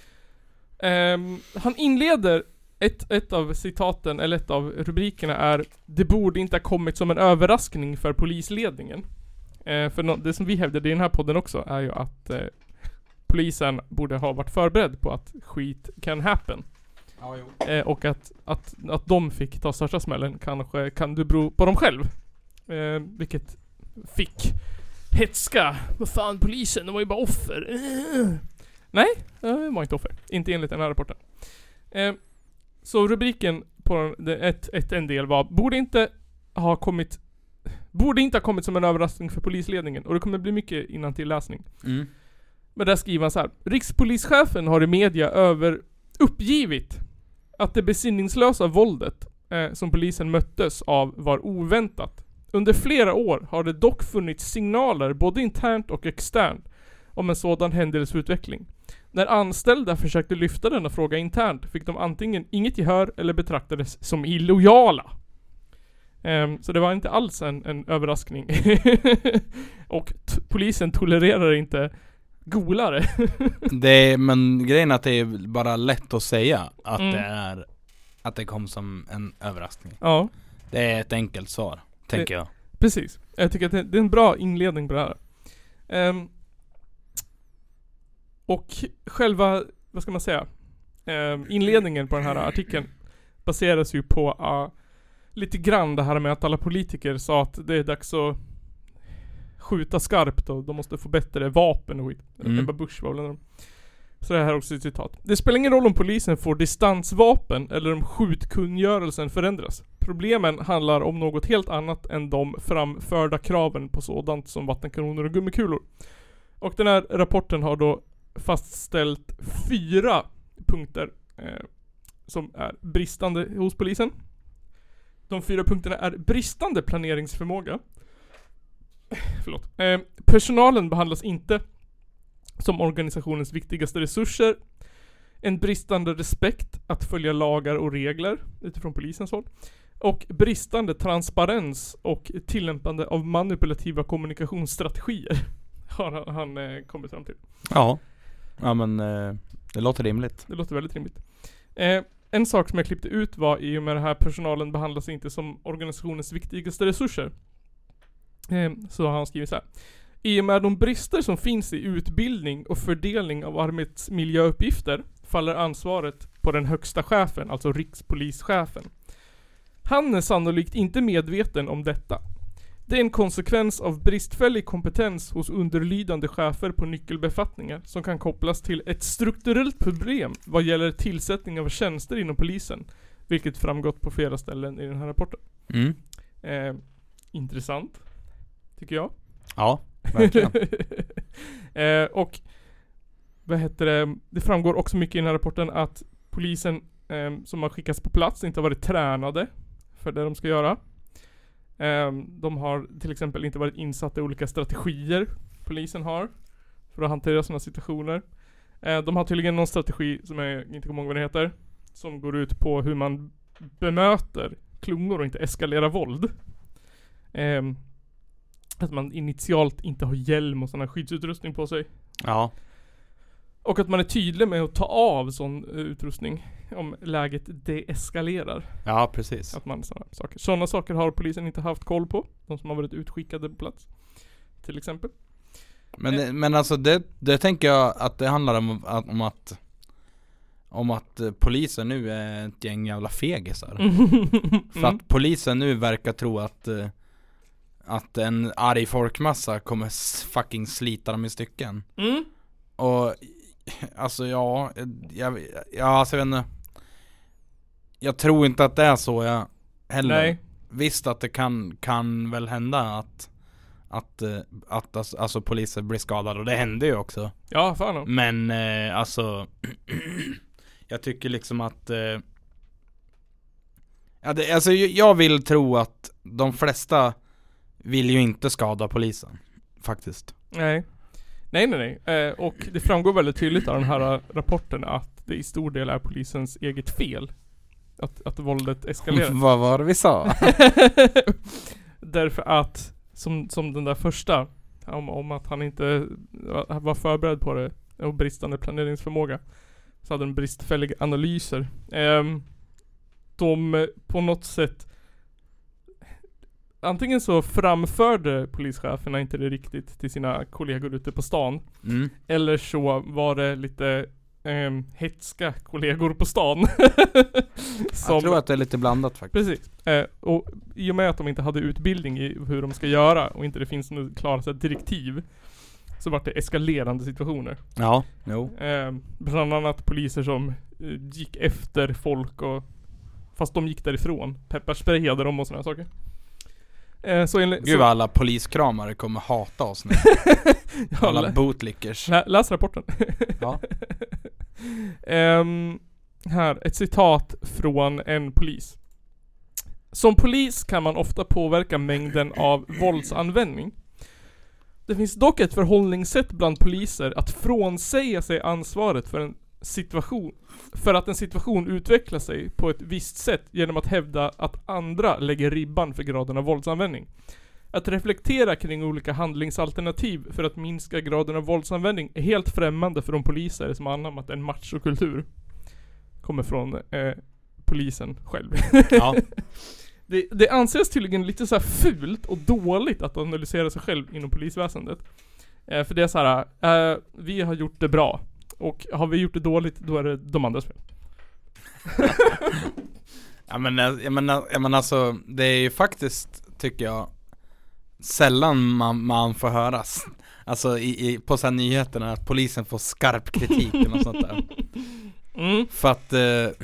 Han inleder ett av citaten, eller ett av rubrikerna är: det borde inte ha kommit som en överraskning för polisledningen. För det som vi hävdade i den här podden också är ju att polisen borde ha varit förberedd på att skit can happen. Ja, jo. Och att de fick ta största smällen kanske kan det bero på dem själv. Vilket fick hetska. Vad fan, polisen, de var ju bara offer. Nej, det var inte offer. Inte enligt den här rapporten. Så rubriken på en del var: borde inte ha kommit som en överraskning för polisledningen. Och det kommer bli mycket innantill läsning. Men där skriver han så här: Rikspolischefen har i media uppgivit att det besinningslösa våldet som polisen möttes av var oväntat. Under flera år har det dock funnits signaler både internt och externt om en sådan händelseutveckling. När anställda försökte lyfta denna fråga internt fick de antingen inget gehör eller betraktades som illojala. Så det var inte alls en överraskning. Och polisen tolererar inte golare. Men grejen är att det är bara lätt att säga att det kom som en överraskning. Ja. Det är ett enkelt svar, tänker jag. Precis. Jag tycker att det är en bra inledning på det här. Och själva, vad ska man säga, inledningen på den här artikeln baseras ju på lite grann det här med att alla politiker sa att det är dags att skjuta skarpt och de måste få bättre vapen och skit. Ebba Busch var väl en. Så det här är också ett citat. Det spelar ingen roll om polisen får distansvapen eller om skjutkungörelsen förändras. Problemen handlar om något helt annat än de framförda kraven på sådant som vattenkanoner och gummikulor. Och den här rapporten har då fastställt 4 punkter som är bristande hos polisen. De 4 punkterna är bristande planeringsförmåga. Personalen behandlas inte som organisationens viktigaste resurser. En bristande respekt att följa lagar och regler utifrån polisens håll. Och bristande transparens och tillämpande av manipulativa kommunikationsstrategier har han kommit fram till. Ja, men det låter rimligt. Det låter väldigt rimligt. En sak som jag klippte ut var i och med det här: personalen behandlas inte som organisationens viktigaste resurser. Så har han skrivit så här: i och med de brister som finns i utbildning och fördelning av arbetsmiljöuppgifter faller ansvaret på den högsta chefen, alltså rikspolischefen. Han är sannolikt inte medveten om detta. Det är en konsekvens av bristfällig kompetens hos underlydande chefer på nyckelbefattningar som kan kopplas till ett strukturellt problem vad gäller tillsättning av tjänster inom polisen, vilket framgått på flera ställen i den här rapporten. Intressant, tycker jag. Ja, verkligen. Och vad heter det? Det framgår också mycket i den här rapporten att polisen som har skickats på plats inte har varit tränade för det de ska göra. De har till exempel inte varit insatta i olika strategier polisen har för att hantera sådana situationer. De har tydligen någon strategi som jag inte kommer ihåg vad det heter, som går ut på hur man bemöter klungor och inte eskalerar våld. Att man initialt inte har hjälm och sån här skyddsutrustning på sig. Ja. Och att man är tydlig med att ta av sån utrustning om läget deeskalerar. Ja, precis. Att man sådana saker har polisen inte haft koll på. De som har varit utskickade på plats. Till exempel. Men alltså det tänker jag att det handlar om att polisen nu är ett gäng jävla fegisar. För att polisen nu verkar tro att en arg folkmassa kommer fucking slita dem i stycken. Och alltså jag vet inte. Jag tror inte att det är så jag heller. Nej. Visst att det kan väl hända att alltså poliser blir skadade, och det händer ju också. Ja, fan. Men alltså jag tycker liksom att alltså jag vill tro att de flesta vill ju inte skada polisen faktiskt. Nej. Och det framgår väldigt tydligt av den här rapporten att det i stor del är polisens eget fel att våldet eskalerar. Vad var det vi sa? Därför att som den där första om att han inte var förberedd på det och bristande planeringsförmåga, så hade de bristfälliga analyser. De på något sätt antingen så framförde polischeferna inte det riktigt till sina kollegor ute på stan. Eller så var det lite hetska kollegor på stan. Jag tror att det är lite blandat faktiskt. Precis. Och i och med att de inte hade utbildning i hur de ska göra och inte det finns något klart direktiv, så var det eskalerande situationer. Ja, jo. Bland annat poliser som gick efter folk och fast de gick därifrån. Pepparsprayade dem och sådana saker. Gud vad alla poliskramare kommer hata oss nu. Alla bootlickers. Läs rapporten. Ja. Här, ett citat från en polis. Som polis kan man ofta påverka mängden av våldsanvändning. Det finns dock ett förhållningssätt bland poliser att frånsäga sig ansvaret för att en situation utvecklar sig på ett visst sätt genom att hävda att andra lägger ribban för graden av våldsanvändning. Att reflektera kring olika handlingsalternativ för att minska graden av våldsanvändning är helt främmande för de poliser som anammat en machokultur. Kommer från polisen själv. Ja. Det anses tydligen lite så här fult och dåligt att analysera sig själv inom polisväsendet. För det är så här, vi har gjort det bra. Och har vi gjort det dåligt, då är det de andras fel. Jag menar alltså, det är ju faktiskt, tycker jag, sällan man får höras. Alltså på så här nyheterna att polisen får skarp kritik eller något sånt där. För att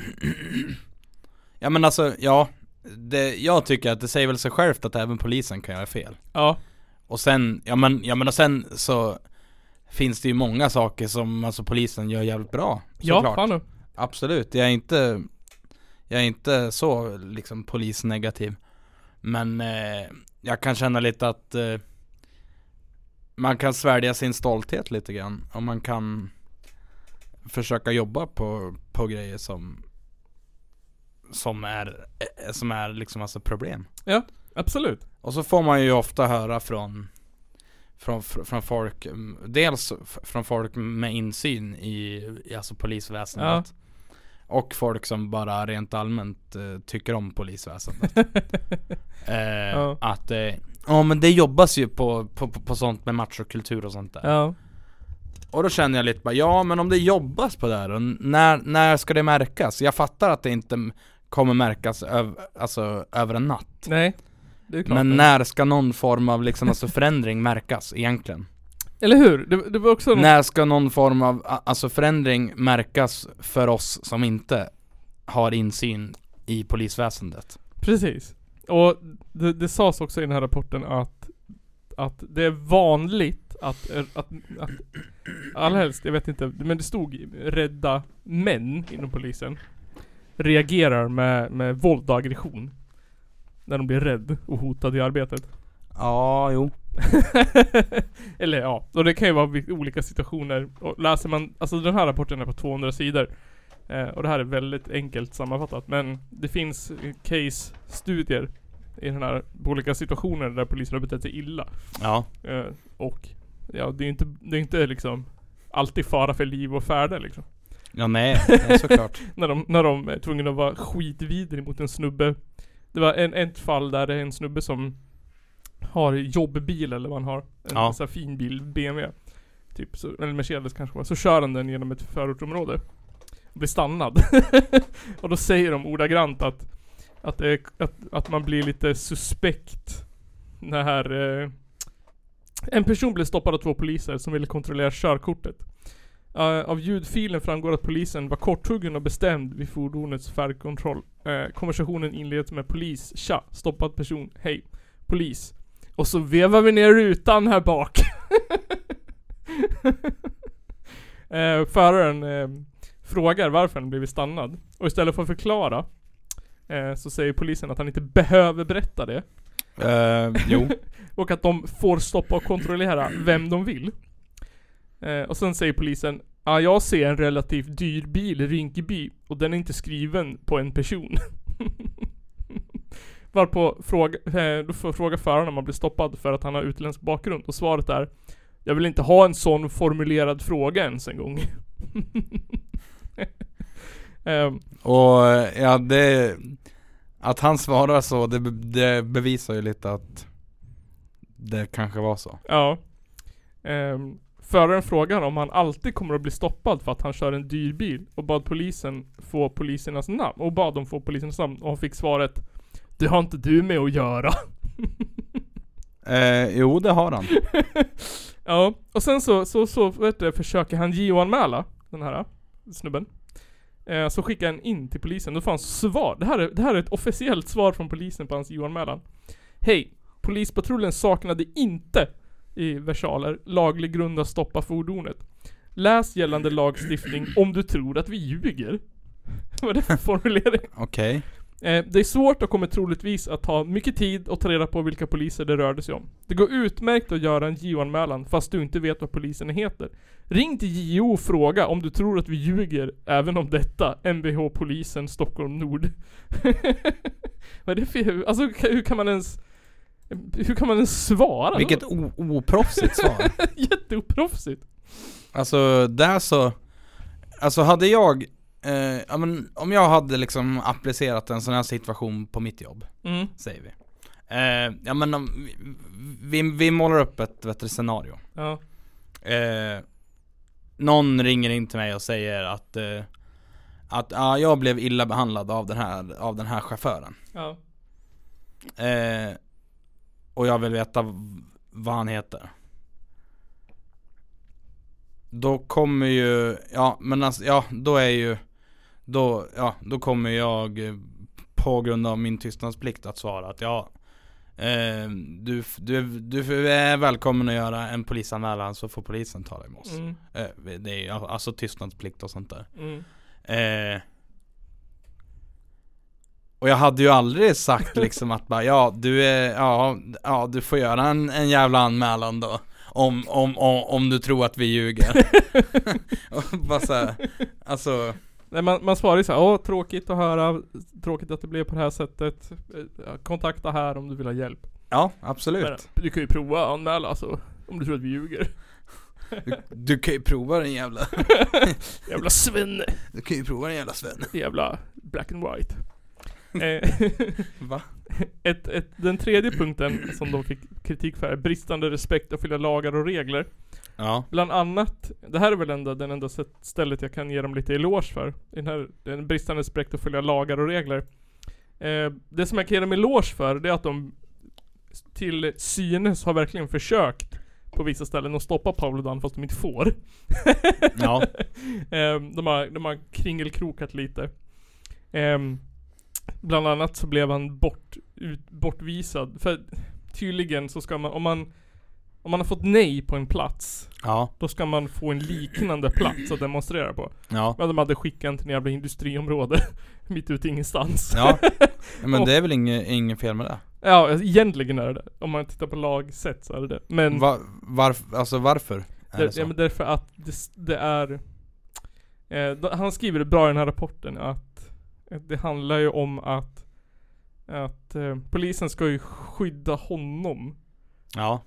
ja men alltså, jag tycker att det säger väl sig självt att även polisen kan göra fel. Ja. Och sen, sen så finns det ju många saker som alltså polisen gör jävligt bra. Ja, fan. Absolut. Jag är inte så liksom polisnegativ. Men jag kan känna lite att man kan svälja sin stolthet lite grann. Och man kan försöka jobba på grejer som är liksom alltså problem. Ja, absolut. Och så får man ju ofta höra från folk, dels från folk med insyn i alltså polisväsendet. Ja. Och folk som bara rent allmänt tycker om polisväsendet. Att men det jobbas ju på sånt med machokultur och sånt där. Ja. Och då känner jag lite bara, men om det jobbas på det här, och när ska det märkas? Jag fattar att det inte kommer märkas över en natt. Nej, det är klart. Men när ska någon form av liksom, alltså förändring märkas egentligen? Eller hur? Det var också när ska någon form av alltså förändring märkas för oss som inte har insyn i polisväsendet? Precis. Och det sades också i den här rapporten att det är vanligt att allhelst, jag vet inte, men det stod rädda män inom polisen reagerar med våld och aggression när de blir rädd och hotade i arbetet. Ja, jo. Eller ja, och det kan ju vara olika situationer. Och läser man, alltså den här rapporten är på 200 sidor. Och det här är väldigt enkelt sammanfattat. Men det finns case-studier i den här, på olika situationer där polisen har betett sig illa. Ja. Och ja, det är inte liksom alltid fara för liv och färde liksom. Ja, nej, såklart. när de är tvungna att vara skitvidrig mot en snubbe. Det var ett fall där det är en snubbe som har jobbbil, eller vad han har. En sån här fin bil, BMW. Typ, eller Mercedes kanske var. Så kör han den genom ett förortsområde. Och blir stannad. Och då säger de ordagrant att man blir lite suspekt när en person blev stoppad av 2 poliser som ville kontrollera körkortet. Av ljudfilen framgår att polisen var korthuggen och bestämd vid fordonets färdkontroll. Konversationen inleds med polis. Tja, stoppad person. Hej, polis. Och så vevar vi ner rutan här bak. Föraren frågar varför han blivit stannad. Och istället för att förklara så säger polisen att han inte behöver berätta det. Jo. Och att de får stoppa och kontrollera vem de vill. Och sen säger polisen: jag ser en relativt dyr bil i Rinkeby och den är inte skriven på en person. Varpå då får fråga föraren om man blir stoppad för att han har utländsk bakgrund. Och svaret är: jag vill inte ha en sån formulerad fråga ens en gång. Och ja, det att han svarar så, det bevisar ju lite att det kanske var så. Ja. Föraren frågar om han alltid kommer att bli stoppad för att han kör en dyr bil och bad polisen få polisernas namn. Och bad dem få polisernas namn och han fick svaret: det har inte du med att göra. Jo, det har han. Ja, och sen så försöker han JO-anmäla den här snubben. Så skickar han in till polisen. Då får han svar. Det här är ett officiellt svar från polisen på hans JO-anmälan. Hej, Polispatrullen saknade inte i versaler laglig grund att stoppa fordonet. Läs gällande lagstiftning om du tror att vi ljuger. Vad är det för formulering? Okej. Det är svårt och kommer troligtvis att ta mycket tid att ta reda på vilka poliser det rörde sig om. Det går utmärkt att göra en JO-anmälan fast du inte vet vad polisen heter. Ring till JO och fråga om du tror att vi ljuger även om detta. MBH-polisen Stockholm Nord. Vad är det för... Alltså hur kan man ens svara? Vilket oproffsigt svar. Jätteoproffsigt. Alltså där så... Alltså hade jag... ja, men om jag hade liksom applicerat en sån här situation på mitt jobb, säger vi. Ja men vi målar upp ett scenario. Ja. Någon ringer in till mig och säger att jag blev illa behandlad av den här chauffören. Ja. Och jag vill veta vad han heter. Då kommer ju då kommer jag på grund av min tystnadsplikt att svara att du är välkommen att göra en polisanmälan så får polisen ta dig med oss. Det är ju alltså tystnadsplikt och sånt där. Och jag hade ju aldrig sagt liksom att bara, du får göra en jävla anmälan då om du tror att vi ljuger. Och bara så här, alltså nej, man svarar ju så här, tråkigt att höra, tråkigt att det blev på det här sättet. Kontakta här om du vill ha hjälp. Ja, absolut. Men, du kan ju prova att anmäla alltså, om du tror att vi ljuger. Du kan ju prova den jävla jävla svenne. Du kan ju prova den jävla svenne. Jävla black and white. Va? Den tredje punkten som de fick kritik för är bristande respekt att följa lagar och regler. Ja. Bland annat, det här är väl den enda stället jag kan ge dem lite eloge för. Den bristande respekt att följa lagar och regler. Det som jag kan ge dem eloge för, det är att de till synes har verkligen försökt på vissa ställen att stoppa Paludan fast de inte får. Ja. De har kringelkrokat lite. Bland annat så blev han bortvisad. För tydligen så ska man, om man har fått nej på en plats, då ska man få en liknande plats att demonstrera på. Ja. Men de hade skickat till en jävla industriområde mitt ute ingenstans. Ja. Men det är väl inget fel med det? Ja, egentligen är det. Om man tittar på lagsätt så är det. Men varför? Men därför att det är han skriver det bra i den här rapporten att det handlar ju om att polisen ska ju skydda honom. Ja.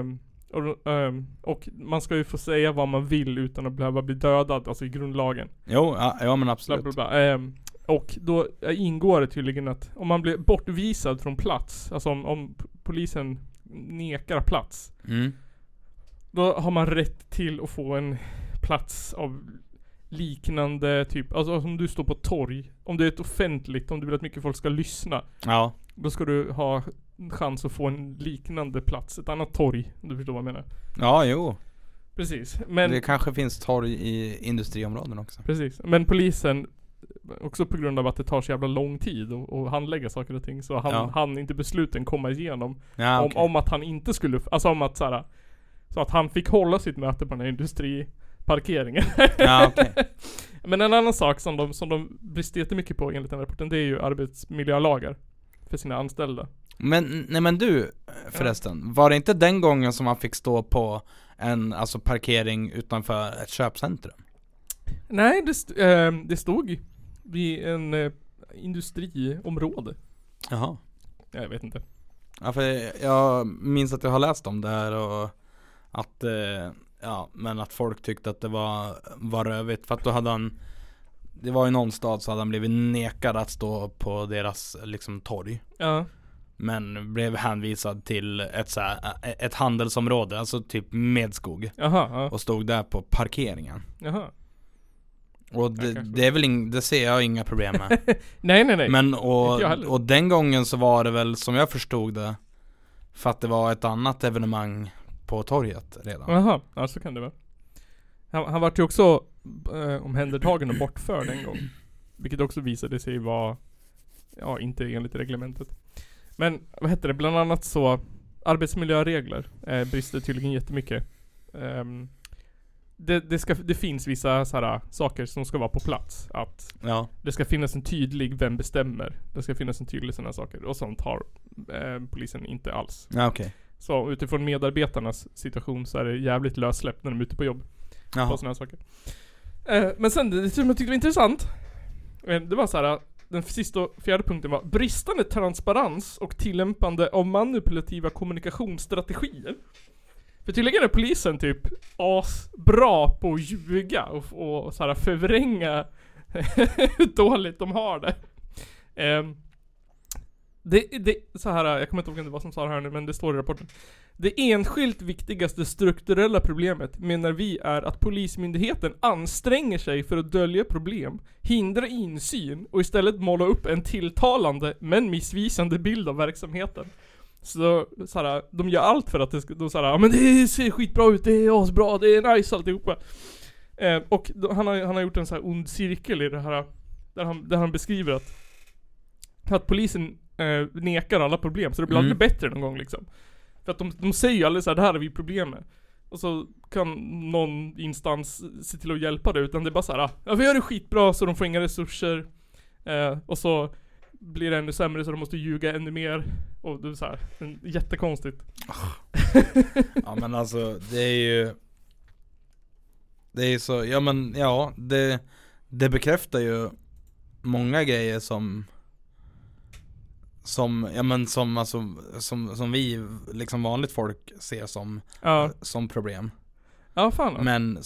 Och man ska ju få säga vad man vill utan att behöva bli dödad, alltså i grundlagen. Jo, ja men absolut. Bla, bla, bla. Och då ingår det tydligen att om man blir bortvisad från plats, alltså om polisen nekar plats, då har man rätt till att få en plats av liknande typ, alltså om du står på torg, om det är ett offentligt, om du vill att mycket folk ska lyssna, då ska du ha chans att få en liknande plats, ett annat torg, om du förstår vad jag menar. Ja, jo. Precis. Men det kanske finns torg i industriområden också. Precis. Men polisen, också på grund av att det tar så jävla lång tid och handlägga saker och ting, så han inte besluten komma igenom om att han inte skulle, alltså om att så att han fick hålla sitt möte på den här industriparkeringen. Ja, okay. Men en annan sak som de brister jättemycket på enligt den rapporten, det är ju arbetsmiljölagar för sina anställda. Men du förresten, var det inte den gången som man fick stå på en parkering utanför ett köpcentrum? Nej, det stod vid en industriområde. Jaha. Jag vet inte. Ja, för jag minns att jag har läst om det här och att men att folk tyckte att det var rövigt, för att då hade han, det var i någon stad så hade han blivit nekad att stå på deras liksom torg. Ja. Men blev hänvisad till ett handelsområde, alltså typ Medskog. Jaha, ja. Och stod där på parkeringen. Jaha. Och det är väl det ser jag inga problem med. nej. Men och den gången så var det väl, som jag förstod det, för att det var ett annat evenemang på torget redan. Jaha, ja, så kan det vara. Han var ju också omhändertagen och bortförd en gång. Vilket också visade sig vara inte enligt reglementet. Men vad heter det? Bland annat så arbetsmiljöregler brister tydligen jättemycket. Det finns vissa så här saker som ska vara på plats. Att det ska finnas en tydlig vem bestämmer. Det ska finnas en tydlig sådana saker. Och sånt har polisen inte alls. Ja, okej. Så utifrån medarbetarnas situation så är det jävligt lössläppt när de är ute på jobb. På sådana saker. Men sen det som jag tyckte var intressant. Det var så här. Den sista och fjärde punkten var bristande transparens och tillämpande av manipulativa kommunikationsstrategier. För tydligen är polisen typ asbra på att ljuga och så här förvränga hur dåligt de har det. Det så här, jag kommer inte ihåg vad som sa det här nu, men det står i rapporten. Det enskilt viktigaste strukturella problemet menar vi är att polismyndigheten anstränger sig för att dölja problem, hindra insyn och istället måla upp en tilltalande men missvisande bild av verksamheten. Så här, de gör allt för att det ska, men det ser skitbra ut, det är asbra, det är nice alltihopa. Och han har gjort en så här ond cirkel i det här där han beskriver att polisen nekar alla problem, så det blir aldrig bättre någon gång liksom. För att de säger ju aldrig så här, det här är vi problem med. Och så kan någon instans se till att hjälpa det, utan det är bara så här, ja, vi gör det skitbra så de får inga resurser. Och så blir det ännu sämre så de måste ljuga ännu mer. Och det är så här, jättekonstigt. Ja, men alltså det är så, ja men ja, det bekräftar ju många grejer som vi liksom vanligt folk ser som problem. Ja, fan. Men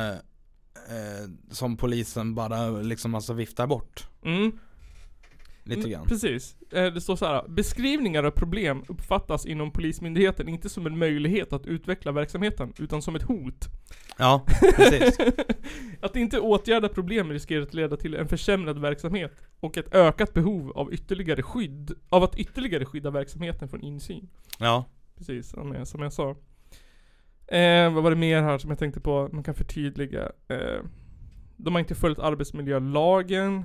som polisen bara liksom alltså viftar bort. Lite grann. Precis. Det står så här: beskrivningar av problem uppfattas inom polismyndigheten inte som en möjlighet att utveckla verksamheten, utan som ett hot. Ja, precis. Att inte åtgärda problem riskerar att leda till en försämrad verksamhet och ett ökat behov av att ytterligare skydda verksamheten från insyn. Ja. Precis, som jag sa. Vad var det mer här som jag tänkte på? Man kan förtydliga. De har inte följt arbetsmiljölagen.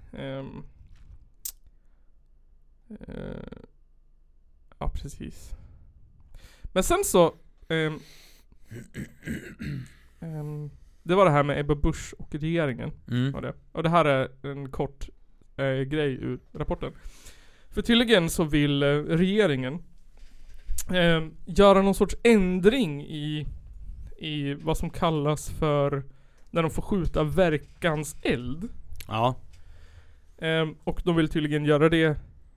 Ja, precis. Men sen så det var det här med Ebba Busch och regeringen. Och det här är en kort grej ur rapporten. För tydligen så vill regeringen göra någon sorts ändring i vad som kallas för när de får skjuta verkans eld. Ja. Och de vill tydligen göra det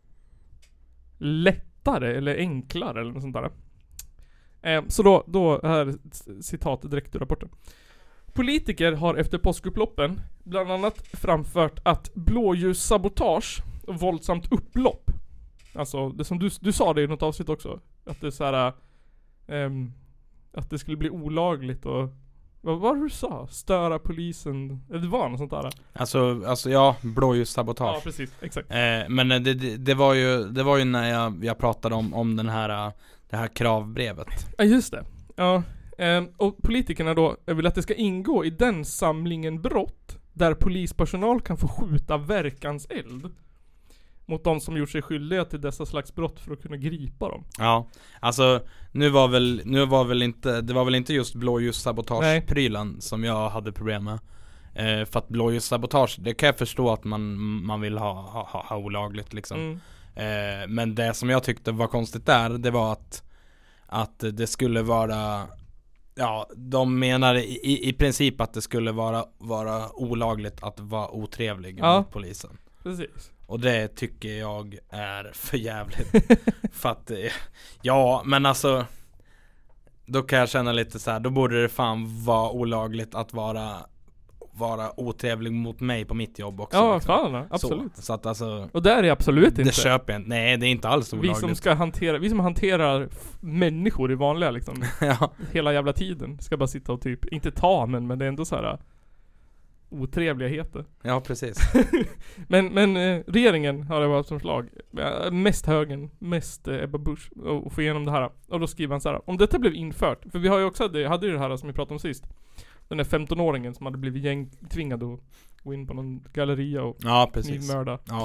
lättare eller enklare eller något sånt där. Så då här citat direkt ur rapporten. Politiker har efter påskupploppen bland annat framfört att blåljussabotage och våldsamt upplopp, alltså det som du sa det i något avsnitt också, att det är så här, att det skulle bli olagligt och vad var det du sa? Störa polisen, eller det var något sånt där. Alltså ja, blåljussabotage. Ja, precis, exakt. Men det var ju när jag pratade om det här kravbrevet. Ja, just det. Ja. Och politikerna då vill att det ska ingå i den samlingen brott där polispersonal kan få skjuta verkans eld mot de som gjort sig skyldiga till dessa slags brott för att kunna gripa dem. Ja, alltså det var väl inte just blåljussabotage-prylen som jag hade problem med. För att blåljussabotage, det kan jag förstå att man vill ha olagligt liksom. Men det som jag tyckte var konstigt där, det var att det skulle vara, ja, de menar i princip att det skulle vara olagligt att vara otrevlig mot polisen. Precis. Och det tycker jag är för jävligt. För att, ja, men alltså då kan jag känna lite så här, då borde det fan vara olagligt att vara otrevlig mot mig på mitt jobb också. Ja, liksom. fan, absolut. Så att alltså, och där är absolut inte. Det köper jag inte. Nej, det är inte alls olagligt. Vi som hanterar människor i vanliga liksom, ja. Hela jävla tiden ska bara sitta och typ, inte ta men det är ändå så här otrevligheter. Ja, precis. men regeringen har det varit som slag. Mest högern, mest Ebba Busch och få igenom det här. Och då skriver han så här: om detta blev infört, för vi har ju också hade ju det här som vi pratade om sist. Den där 15-åringen som hade blivit gängtvingad att gå in på någon galleria och knivmörda. Ja.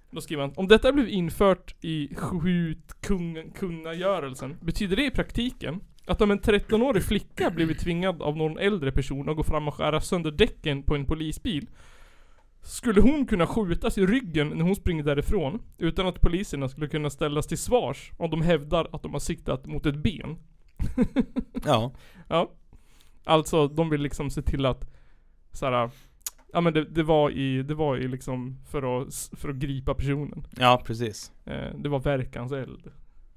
Då skriver han: om detta blev infört i skjutkungagörelsen betyder det i praktiken att om en 13-årig flicka blivit tvingad av någon äldre person att gå fram och skära sönder däcken på en polisbil, skulle hon kunna skjutas i ryggen när hon springer därifrån utan att poliserna skulle kunna ställas till svars om de hävdar att de har siktat mot ett ben. Ja. Ja. Alltså de vill liksom se till att såhär, ja men det var i liksom för att gripa personen. Ja, precis. Det var verkans eld.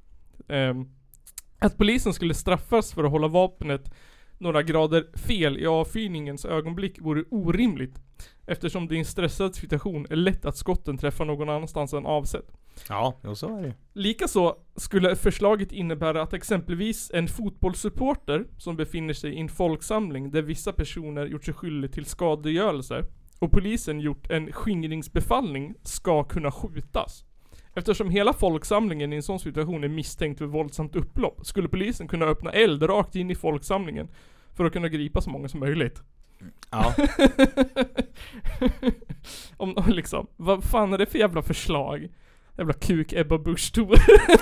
Att polisen skulle straffas för att hålla vapnet några grader fel i avfyrningens ögonblick vore orimligt, eftersom det i en stressad situation är lätt att skotten träffar någon annanstans än avsett. Ja, så är det. Likaså skulle förslaget innebära att exempelvis en fotbollssupporter som befinner sig i en folksamling där vissa personer gjort sig skyldig till skadegörelse och polisen gjort en skingringsbefallning ska kunna skjutas. Eftersom hela folksamlingen i en sån situation är misstänkt för våldsamt upplopp skulle polisen kunna öppna eld rakt in i folksamlingen för att kunna gripa så många som möjligt. Ja. om liksom, vad fan är det för jävla förslag? Jävla kuk Ebba Busch Thor.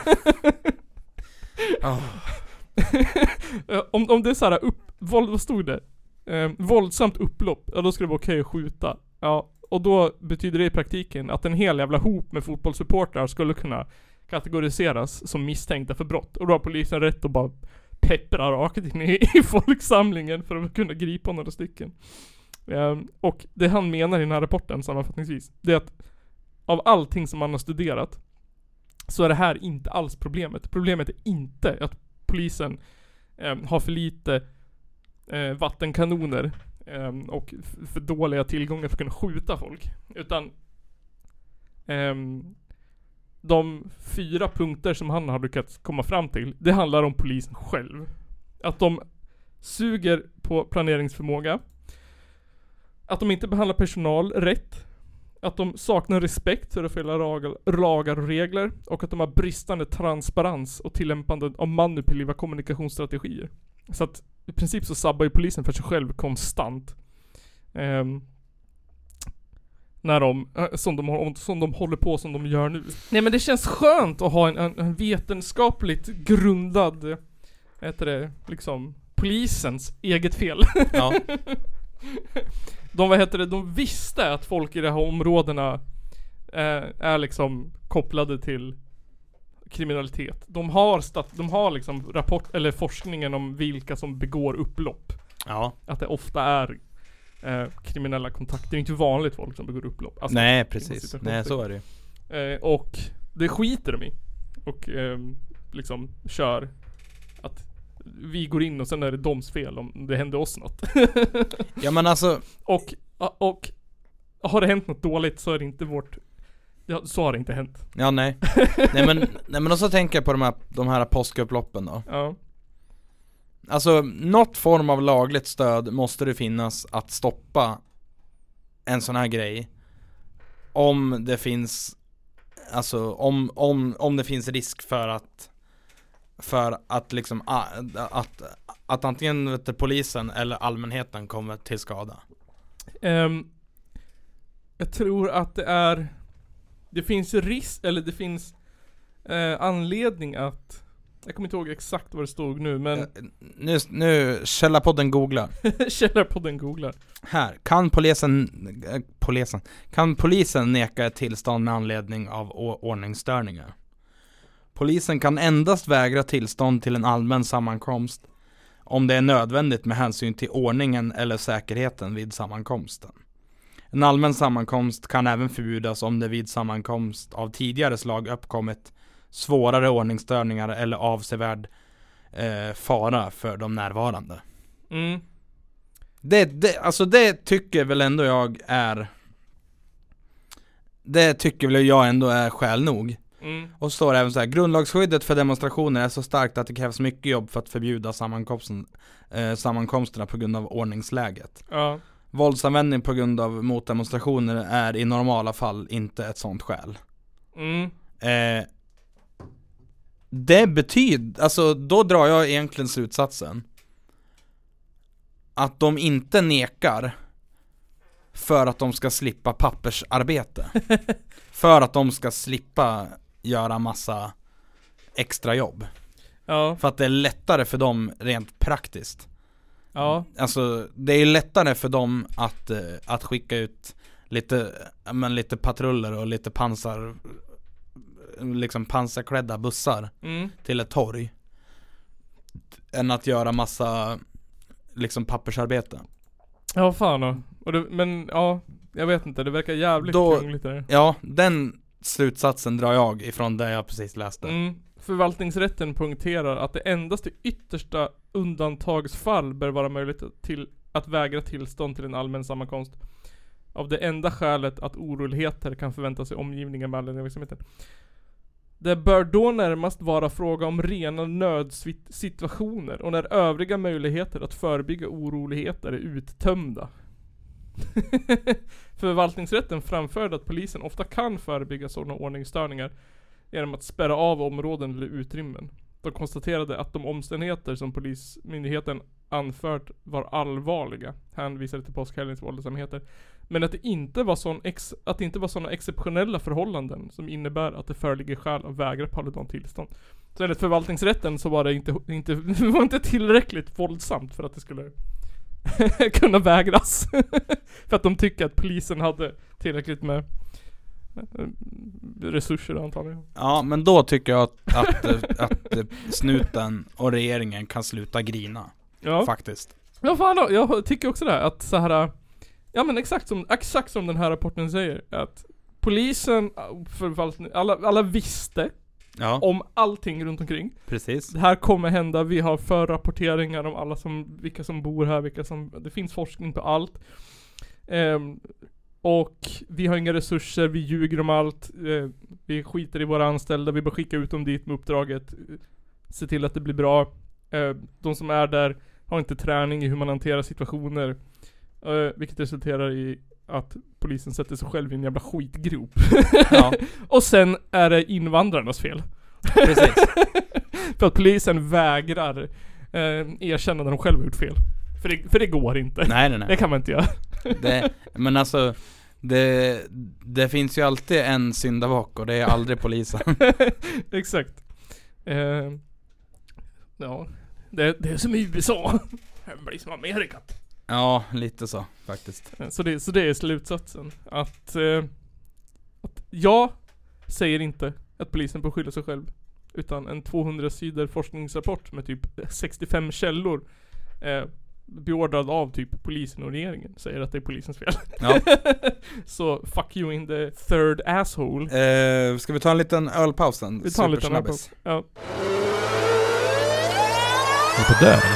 Om det är såhär vad stod det? Våldsamt upplopp, ja då skulle det vara okej att skjuta. Ja, och då betyder det i praktiken att en hel jävla hop med fotbollssupportrar skulle kunna kategoriseras som misstänkta för brott. Och då har polisen rätt att bara peppra rakt in i folksamlingen för att kunna gripa några stycken. Och det han menar i den här rapporten sammanfattningsvis, det är att av allting som man har studerat så är det här inte alls problemet. Problemet är inte att polisen har för lite vattenkanoner och för dåliga tillgångar för att kunna skjuta folk. Utan de 4 punkter som han har lyckats komma fram till, det handlar om polisen själv. Att de suger på planeringsförmåga, att de inte behandlar personal rätt, att de saknar respekt för att följa lagar och regler och att de har bristande transparens och tillämpande av manipulativa kommunikationsstrategier. Så att i princip så sabbar ju polisen för sig själv konstant. När som de håller på som de gör nu. Nej men det känns skönt att ha en vetenskapligt grundad, heter det, liksom polisens eget fel. Ja. De visste att folk i de här områdena är liksom kopplade till kriminalitet. De har liksom rapport eller forskningen om vilka som begår upplopp. Ja. Att det ofta är kriminella kontakter. Det är inte vanligt folk som begår upplopp. Alltså, nej, precis. Nej, så är det. Och det skiter de i. Och liksom kör att vi går in och sen är det doms fel om det händer oss något. Ja, men alltså och har det hänt något dåligt så är det inte vårt. Ja, så har det inte hänt. Ja, nej. nej men också tänker jag på de här påskupploppen då. Ja. Alltså, något form av lagligt stöd måste det finnas att stoppa en sån här grej. Om det finns, alltså om det finns risk för att liksom att antingen polisen eller allmänheten kommer till skada. Jag tror att det finns risk, eller det finns anledning att, jag kommer inte ihåg exakt vad det stod nu, men nu Källarpodden googlar. Källarpodden googlar. Här, kan polisen neka ett tillstånd med anledning av ordningsstörningar? Polisen kan endast vägra tillstånd till en allmän sammankomst om det är nödvändigt med hänsyn till ordningen eller säkerheten vid sammankomsten. En allmän sammankomst kan även förbjudas om det vid sammankomst av tidigare slag uppkommit svårare ordningsstörningar eller avsevärd fara för de närvarande. Mm. Det tycker väl ändå jag är, det tycker väl jag ändå är skäl nog. Mm. Och står även så här: grundlagsskyddet för demonstrationer är så starkt att det krävs mycket jobb för att förbjuda sammankomsterna på grund av ordningsläget. Ja. Våldsanvändning på grund av motdemonstrationer är i normala fall inte ett sånt skäl. Mm. Det betyder, alltså då drar jag egentligen slutsatsen att de inte nekar för att de ska slippa pappersarbete. För att de ska slippa göra massa extra jobb. Ja. För att det är lättare för dem rent praktiskt. Ja. Alltså det är lättare för dem att skicka ut lite patruller och lite pansarklädda bussar till ett torg än att göra massa liksom pappersarbete. Ja, fan då. Men ja, jag vet inte, det verkar jävligt krångligt där. Ja, den slutsatsen drar jag ifrån det jag precis läste. Förvaltningsrätten poängterar att det endast i yttersta undantagsfall bör vara möjligt att vägra tillstånd till en allmän sammankomst. Av det enda skälet att oroligheter kan förvänta sig omgivningen med anledning av verksamheten. Det bör då närmast vara fråga om rena nödsituationer och när övriga möjligheter att förebygga oroligheter är uttömda. Förvaltningsrätten framförde att polisen ofta kan förebygga sådana ordningsstörningar genom att spärra av områden eller utrymmen. De konstaterade att de omständigheter som polismyndigheten anfört var allvarliga, hänvisade till påskhelgens våldsamheter, men att det inte var sådana exceptionella förhållanden som innebär att det föreligger skäl att vägra paludan tillstånd. Så enligt förvaltningsrätten så var det inte tillräckligt våldsamt för att det skulle kunna vägras. För att de tycker att polisen hade tillräckligt med resurser antagligen. Ja, men då tycker jag att snuten och regeringen kan sluta grina. Ja. Faktiskt. Ja, fan då. Jag tycker också det här, att så här, ja men exakt som den här rapporten säger, att polisen, förvaltning, alla visste om allting runt omkring. Precis. Det här kommer hända, vi har förrapporteringar om vilka som bor här, det finns forskning på allt. Och vi har inga resurser, vi ljuger om allt, vi skiter i våra anställda, vi bara skickar ut dem dit med uppdraget, se till att det blir bra. De som är där har inte träning i hur man hanterar situationer, vilket resulterar i att polisen sätter sig själv i en jävla skitgrop. Ja. Och sen är det invandrarnas fel. Precis. För att polisen vägrar erkänna när de själva har gjort fel. För det går inte. Nej. Det kan man inte göra. Men alltså det finns ju alltid en syndabock och det är aldrig polisen. Exakt. Ja, det är som i USA. Det blir som Amerika. Ja, lite så faktiskt. Så det är slutsatsen. Att jag säger inte att polisen får skylla sig själv, utan en 200 sidor forskningsrapport med typ 65 källor beordrad av typ polisen och regeringen säger att det är polisens fel. Ja. Så fuck you in the third asshole. Ska vi ta en liten ölpaus sen? Vi tar en liten ölpaus. Ja. Är på dörr?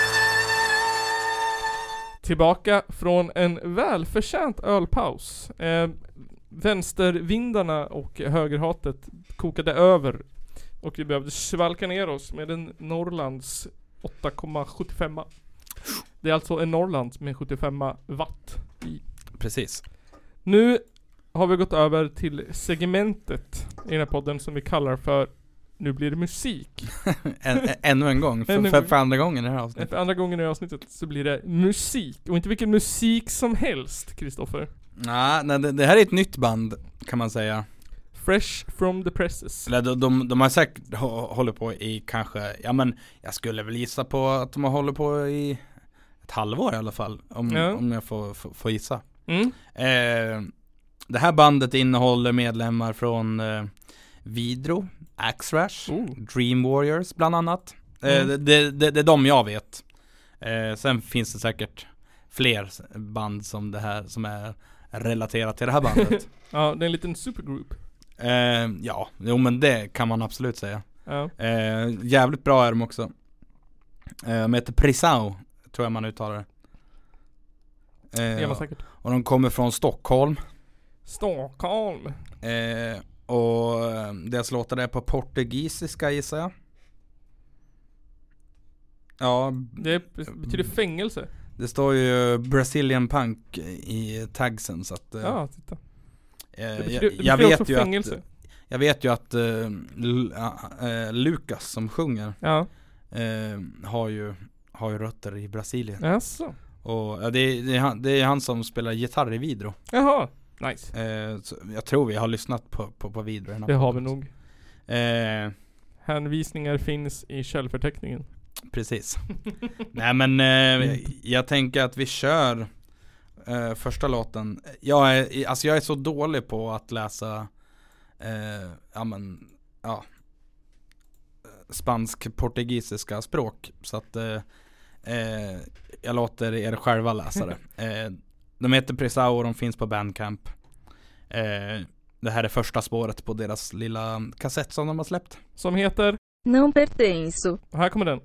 Tillbaka från en välförtjänt ölpaus. Vänstervindarna och högerhatet kokade över och vi behövde svalka ner oss med en Norrlands 8,75. Det är alltså en Norrlands med 75 watt i. Precis. Nu har vi gått över till segmentet i den här podden som vi kallar för Nu blir det musik. Ännu en gång. För andra gången i det här avsnittet. För andra gången i det här avsnittet så blir det musik. Och inte vilken musik som helst, Kristoffer. Nej, det här är ett nytt band kan man säga. Fresh from the presses. Eller de har säkert hållit på i kanske, ja men jag skulle väl gissa på att de har hållit på i ett halvår i alla fall. Om jag får gissa. Det här bandet innehåller medlemmar från Vidro, Axrash, Dream Warriors bland annat. Det är de jag vet. Sen finns det säkert fler band som det här som är relaterat till det här bandet. Ja, det är en liten supergroup. Ja, men det kan man absolut säga. Ja. Jävligt bra är de också. De heter Prisau, tror jag man uttalar det. Ja, säkert. Och de kommer från Stockholm. Och deras låtar är på portugisiska, gissar jag. Ja. Det betyder fängelse. Det står ju Brazilian Punk i tagsen, så att ja, titta. Jag vet ju att Lucas som sjunger har ju rötter i Brasilien. Jaså. Och ja, det är han som spelar gitarr i Vidro. Jaha, nice. Så jag tror vi har lyssnat på Vidro. Det har vi nog. Hänvisningar finns i källförteckningen. Precis. Nej men jag tänker att vi kör första låten. Jag är så dålig på att läsa spansk-portugisiska språk, så att jag låter er själva läsa det. De heter Prisao och de finns på Bandcamp. Det här är första spåret på deras lilla kassett som de har släppt. Som heter Não pertenço. Och här kommer den.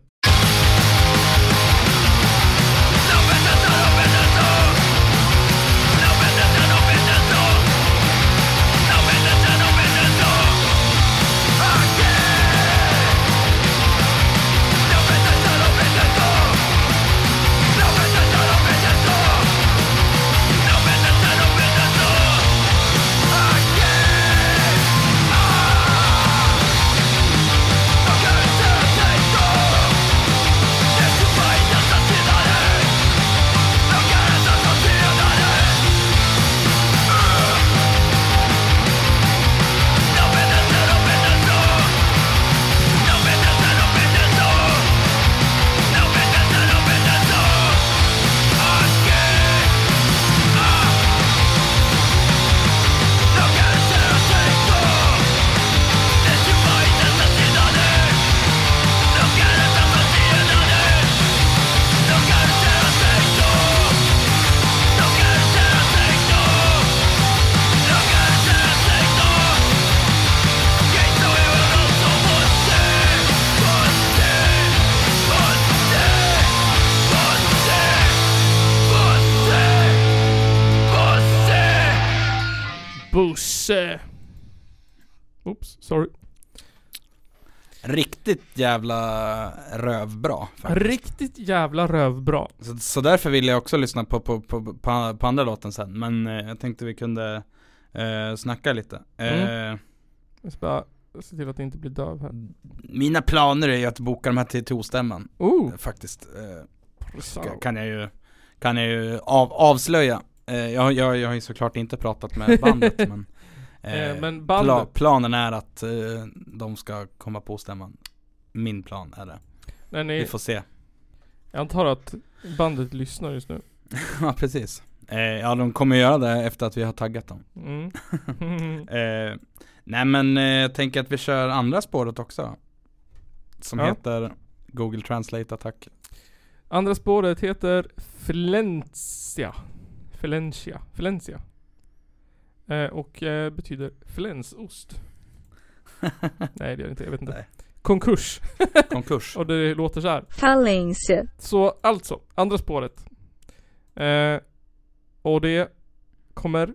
Bosse. Oops, sorry. Riktigt jävla rövbra faktiskt. Riktigt jävla rövbra. Så därför vill jag också lyssna på andra låten sen. Men jag tänkte vi kunde snacka lite. Jag ska bara se till att det inte blir döv här. Mina planer är ju att boka de här till tostämman. Faktiskt. Kan jag ju avslöja. Jag har ju såklart inte pratat med bandet. Men bandet... planen är att de ska komma på stämman. Min plan är det. Vi får se. Jag antar att bandet lyssnar just nu. Ja, precis. Ja, de kommer göra det efter att vi har taggat dem. Nej, men jag tänker att vi kör andra spåret också. Som heter Google Translate Attack. Andra spåret heter Falencia. Och betyder flänsost. Nej, det gör det inte, jag vet inte. Nej. Konkurs. Och det låter så här. Falência. Så alltså, andra spåret. Och det kommer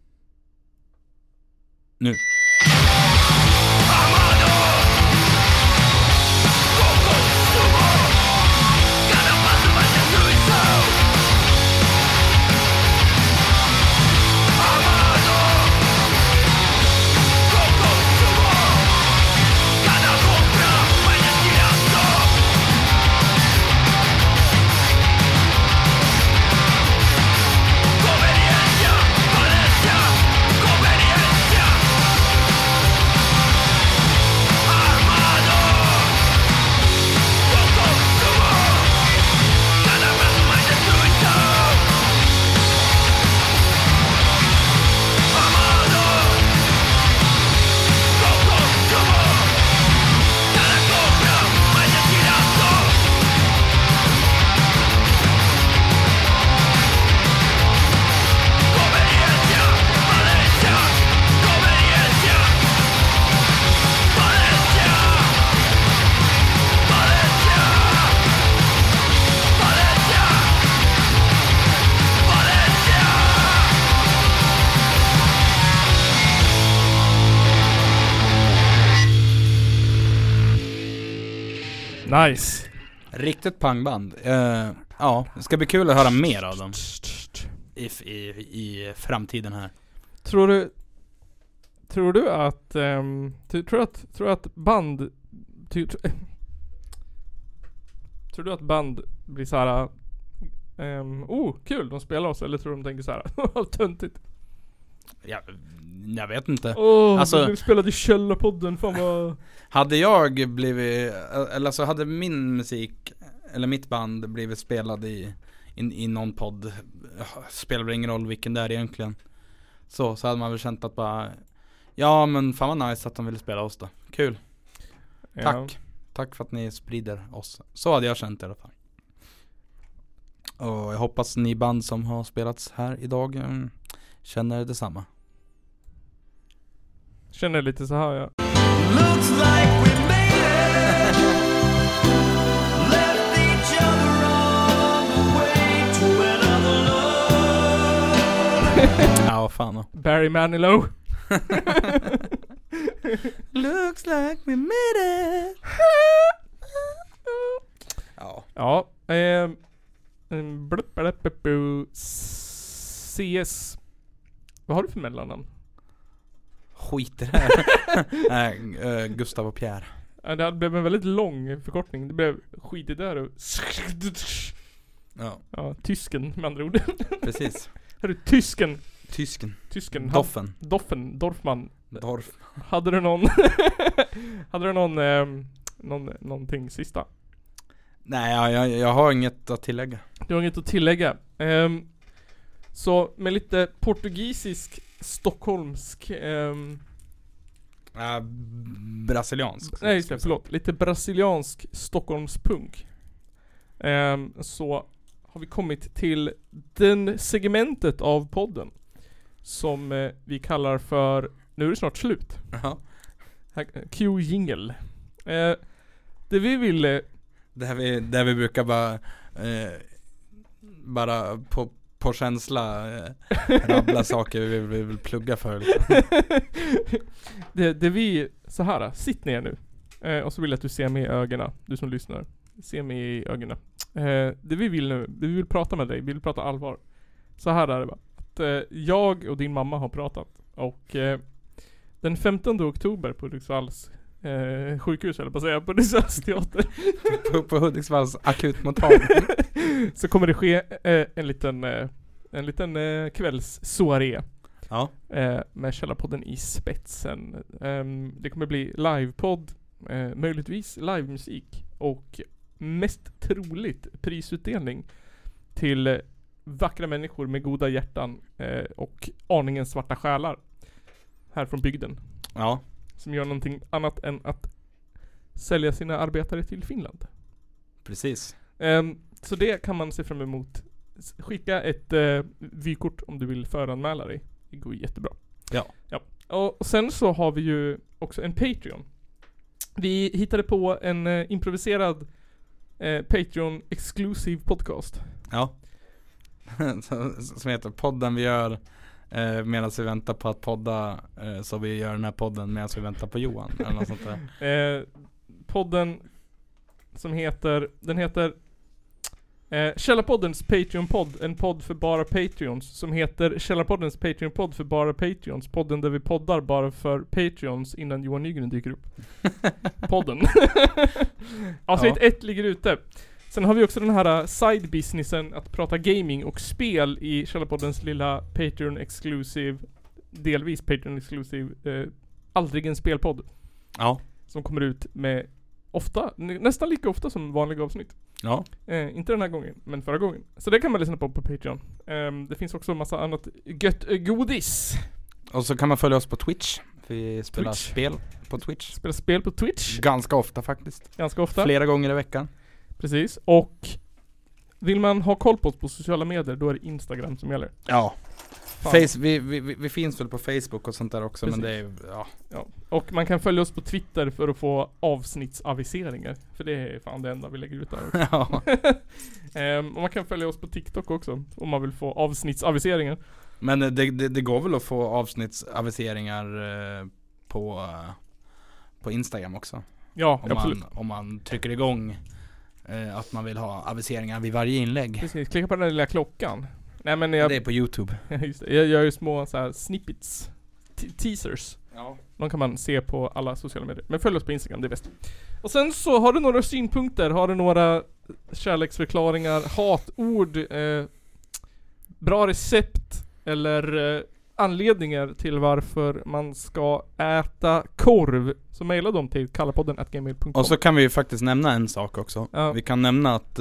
nu. nice. Riktigt pangband. Ja, det ska bli kul att höra mer av dem i framtiden här. Tror du att band tror du att band blir så här Kul, de spelar oss, eller tror de tänker såhär, töntigt. Jag vet inte. Alltså, du spelade i Källarpodden, fan vad... Hade jag blivit, eller så hade min musik, eller mitt band blivit spelad i någon podd, spelar väl ingen roll vilken det är egentligen. Så hade man väl känt att bara, ja men fan vad nice att de ville spela oss då. Kul. Tack för att ni sprider oss. Så hade jag känt i alla fall. Och jag hoppas ni band som har spelats här idag känner detsamma. Känner lite så här, ja. Looks like we made it. Left each other on the way to another love. Ja, fan då. Barry Manilow. Looks like we made it. Ja. CS. Vad har du för mellannamn? Skit i det här. Gustav och Pierre. Det blev en väldigt lång förkortning. Det blev skit i där och... Ja, tysken med andra ord. Precis. Här är tysken. Tysken. Dorfman. Dorf. Hade du någonting sista? Nej, jag har inget att tillägga. Du har inget att tillägga. Så med lite portugisisk, stockholmsk... brasiliansk. Nej, förlåt. Lite brasiliansk Stockholmspunk. Så har vi kommit till den segmentet av podden som vi kallar för... Nu är det snart slut. Jaha. Q-jingle. Det vi ville... Där vi brukar bara på känsla rabbla saker vi vill plugga för liksom. det vi så här, sitt ner nu. Och så vill jag att du ser mig i ögonen, du som lyssnar. Se mig i ögonen. Det vi vill nu, vi vill prata med dig, vi vill prata allvar. Så här är det bara. Att jag och din mamma har pratat. Och den 15 oktober på Hudiksvalls sjukhus, eller på att säga, på Hudiksvalls teater. på Hudiksvalls akutmottagning. Så kommer det ske en liten kvällssoaré. Ja. Med Källarpodden i spetsen. Det kommer bli livepodd, möjligtvis livemusik och mest troligt prisutdelning till vackra människor med goda hjärtan och aningen svarta själar här från bygden. Ja. Som gör någonting annat än att sälja sina arbetare till Finland. Precis. Så det kan man se fram emot. Skicka ett vykort om du vill föranmäla dig. Det går jättebra. Ja. Och sen så har vi ju också en Patreon. Vi hittade på en improviserad Patreon exclusive podcast. Ja. Som heter podden vi gör medan vi väntar på att podda, så vi gör den här podden medan vi väntar på Johan eller något sånt där. Podden som heter Källarpoddens Patreon-podd, en podd för bara Patreons, som heter Källarpoddens Patreon-podd för bara Patreons, podden där vi poddar bara för Patreons innan Johan Nygren dyker upp. Podden. Avsnitt 1 ligger ute. Sen har vi också den här side-businessen att prata gaming och spel i Källarpoddens lilla Patreon-exclusive, delvis Patreon-exclusive, aldrig en spelpodd. Ja. Som kommer ut med nästan lika ofta som vanliga avsnitt. Ja. Inte den här gången, men förra gången. Så det kan man lyssna på Patreon. Det finns också en massa annat gött godis. Och så kan man följa oss på Twitch. Vi spelar spel på Twitch. Spelar spel på Twitch. Ganska ofta faktiskt. Ganska ofta. Flera gånger i veckan. Precis. Och vill man ha koll på oss på sociala medier, då är det Instagram som gäller. Ja. Vi finns väl på Facebook och sånt där också. Precis. Men det är, ja. Och man kan följa oss på Twitter för att få avsnittsaviseringar. För det är fan det enda vi lägger ut där också. Ja. Och man kan följa oss på TikTok också om man vill få avsnittsaviseringar. Men det går väl att få avsnittsaviseringar på Instagram också. Ja, absolut. Om man trycker igång att man vill ha aviseringar vid varje inlägg. Precis, klicka på den lilla klockan. Nej, men det är på YouTube. Just det. Jag gör ju små så här snippets, teasers. Ja. De kan man se på alla sociala medier. Men följ oss på Instagram, det är bäst. Och sen så har du några synpunkter, har du några kärleksförklaringar, hatord, bra recept eller anledningar till varför man ska äta korv, så mejla dem till kallapodden@gmail.com. Och så kan vi ju faktiskt nämna en sak också. Ja. Vi kan nämna att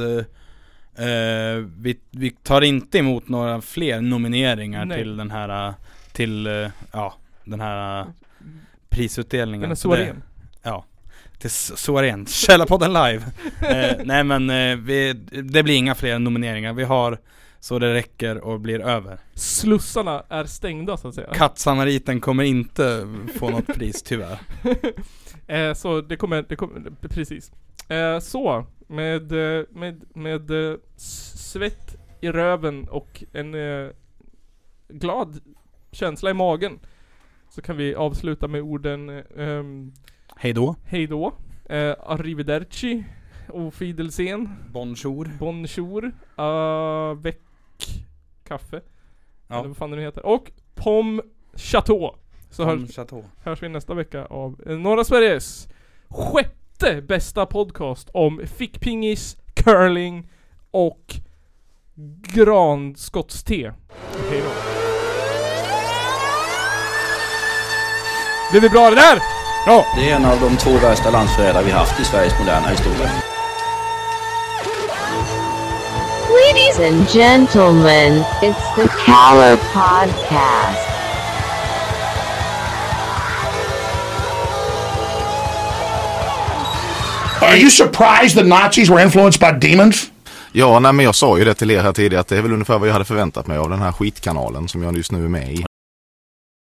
vi tar inte emot några fler nomineringar till den här den här prisutdelningen. Den är soarén. Till soarén. Källarpodden live. Nej men det blir inga fler nomineringar. Vi har så det räcker och blir över. Slussarna är stängda så att säga. Kattsamariten kommer inte få något pris tyvärr. Så det kommer precis. Så med svett i röven och en glad känsla i magen så kan vi avsluta med orden Hejdå. Hejdå. Arrivederci. Auf Wiedersehen. Bonjour. Bonjour. Väck kaffe. Ja. Eller vad fan det nu heter. Och Pom Chateau. Så Chateau. hörs vi nästa vecka av norra Sveriges sjätte bästa podcast om fickpingis, curling och granskottste. Hej då. Det blir bra det där! Ja. Det är en av de 2 värsta landsförrädare vi haft i Sveriges moderna historia. Ladies and gentlemen, it's the Caller Podcast. Are you surprised the Nazis were influenced by demons? Ja, nej, men jag sa ju det till er här tidigare att det är väl ungefär vad jag hade förväntat mig av den här skitkanalen som jag just nu är med i.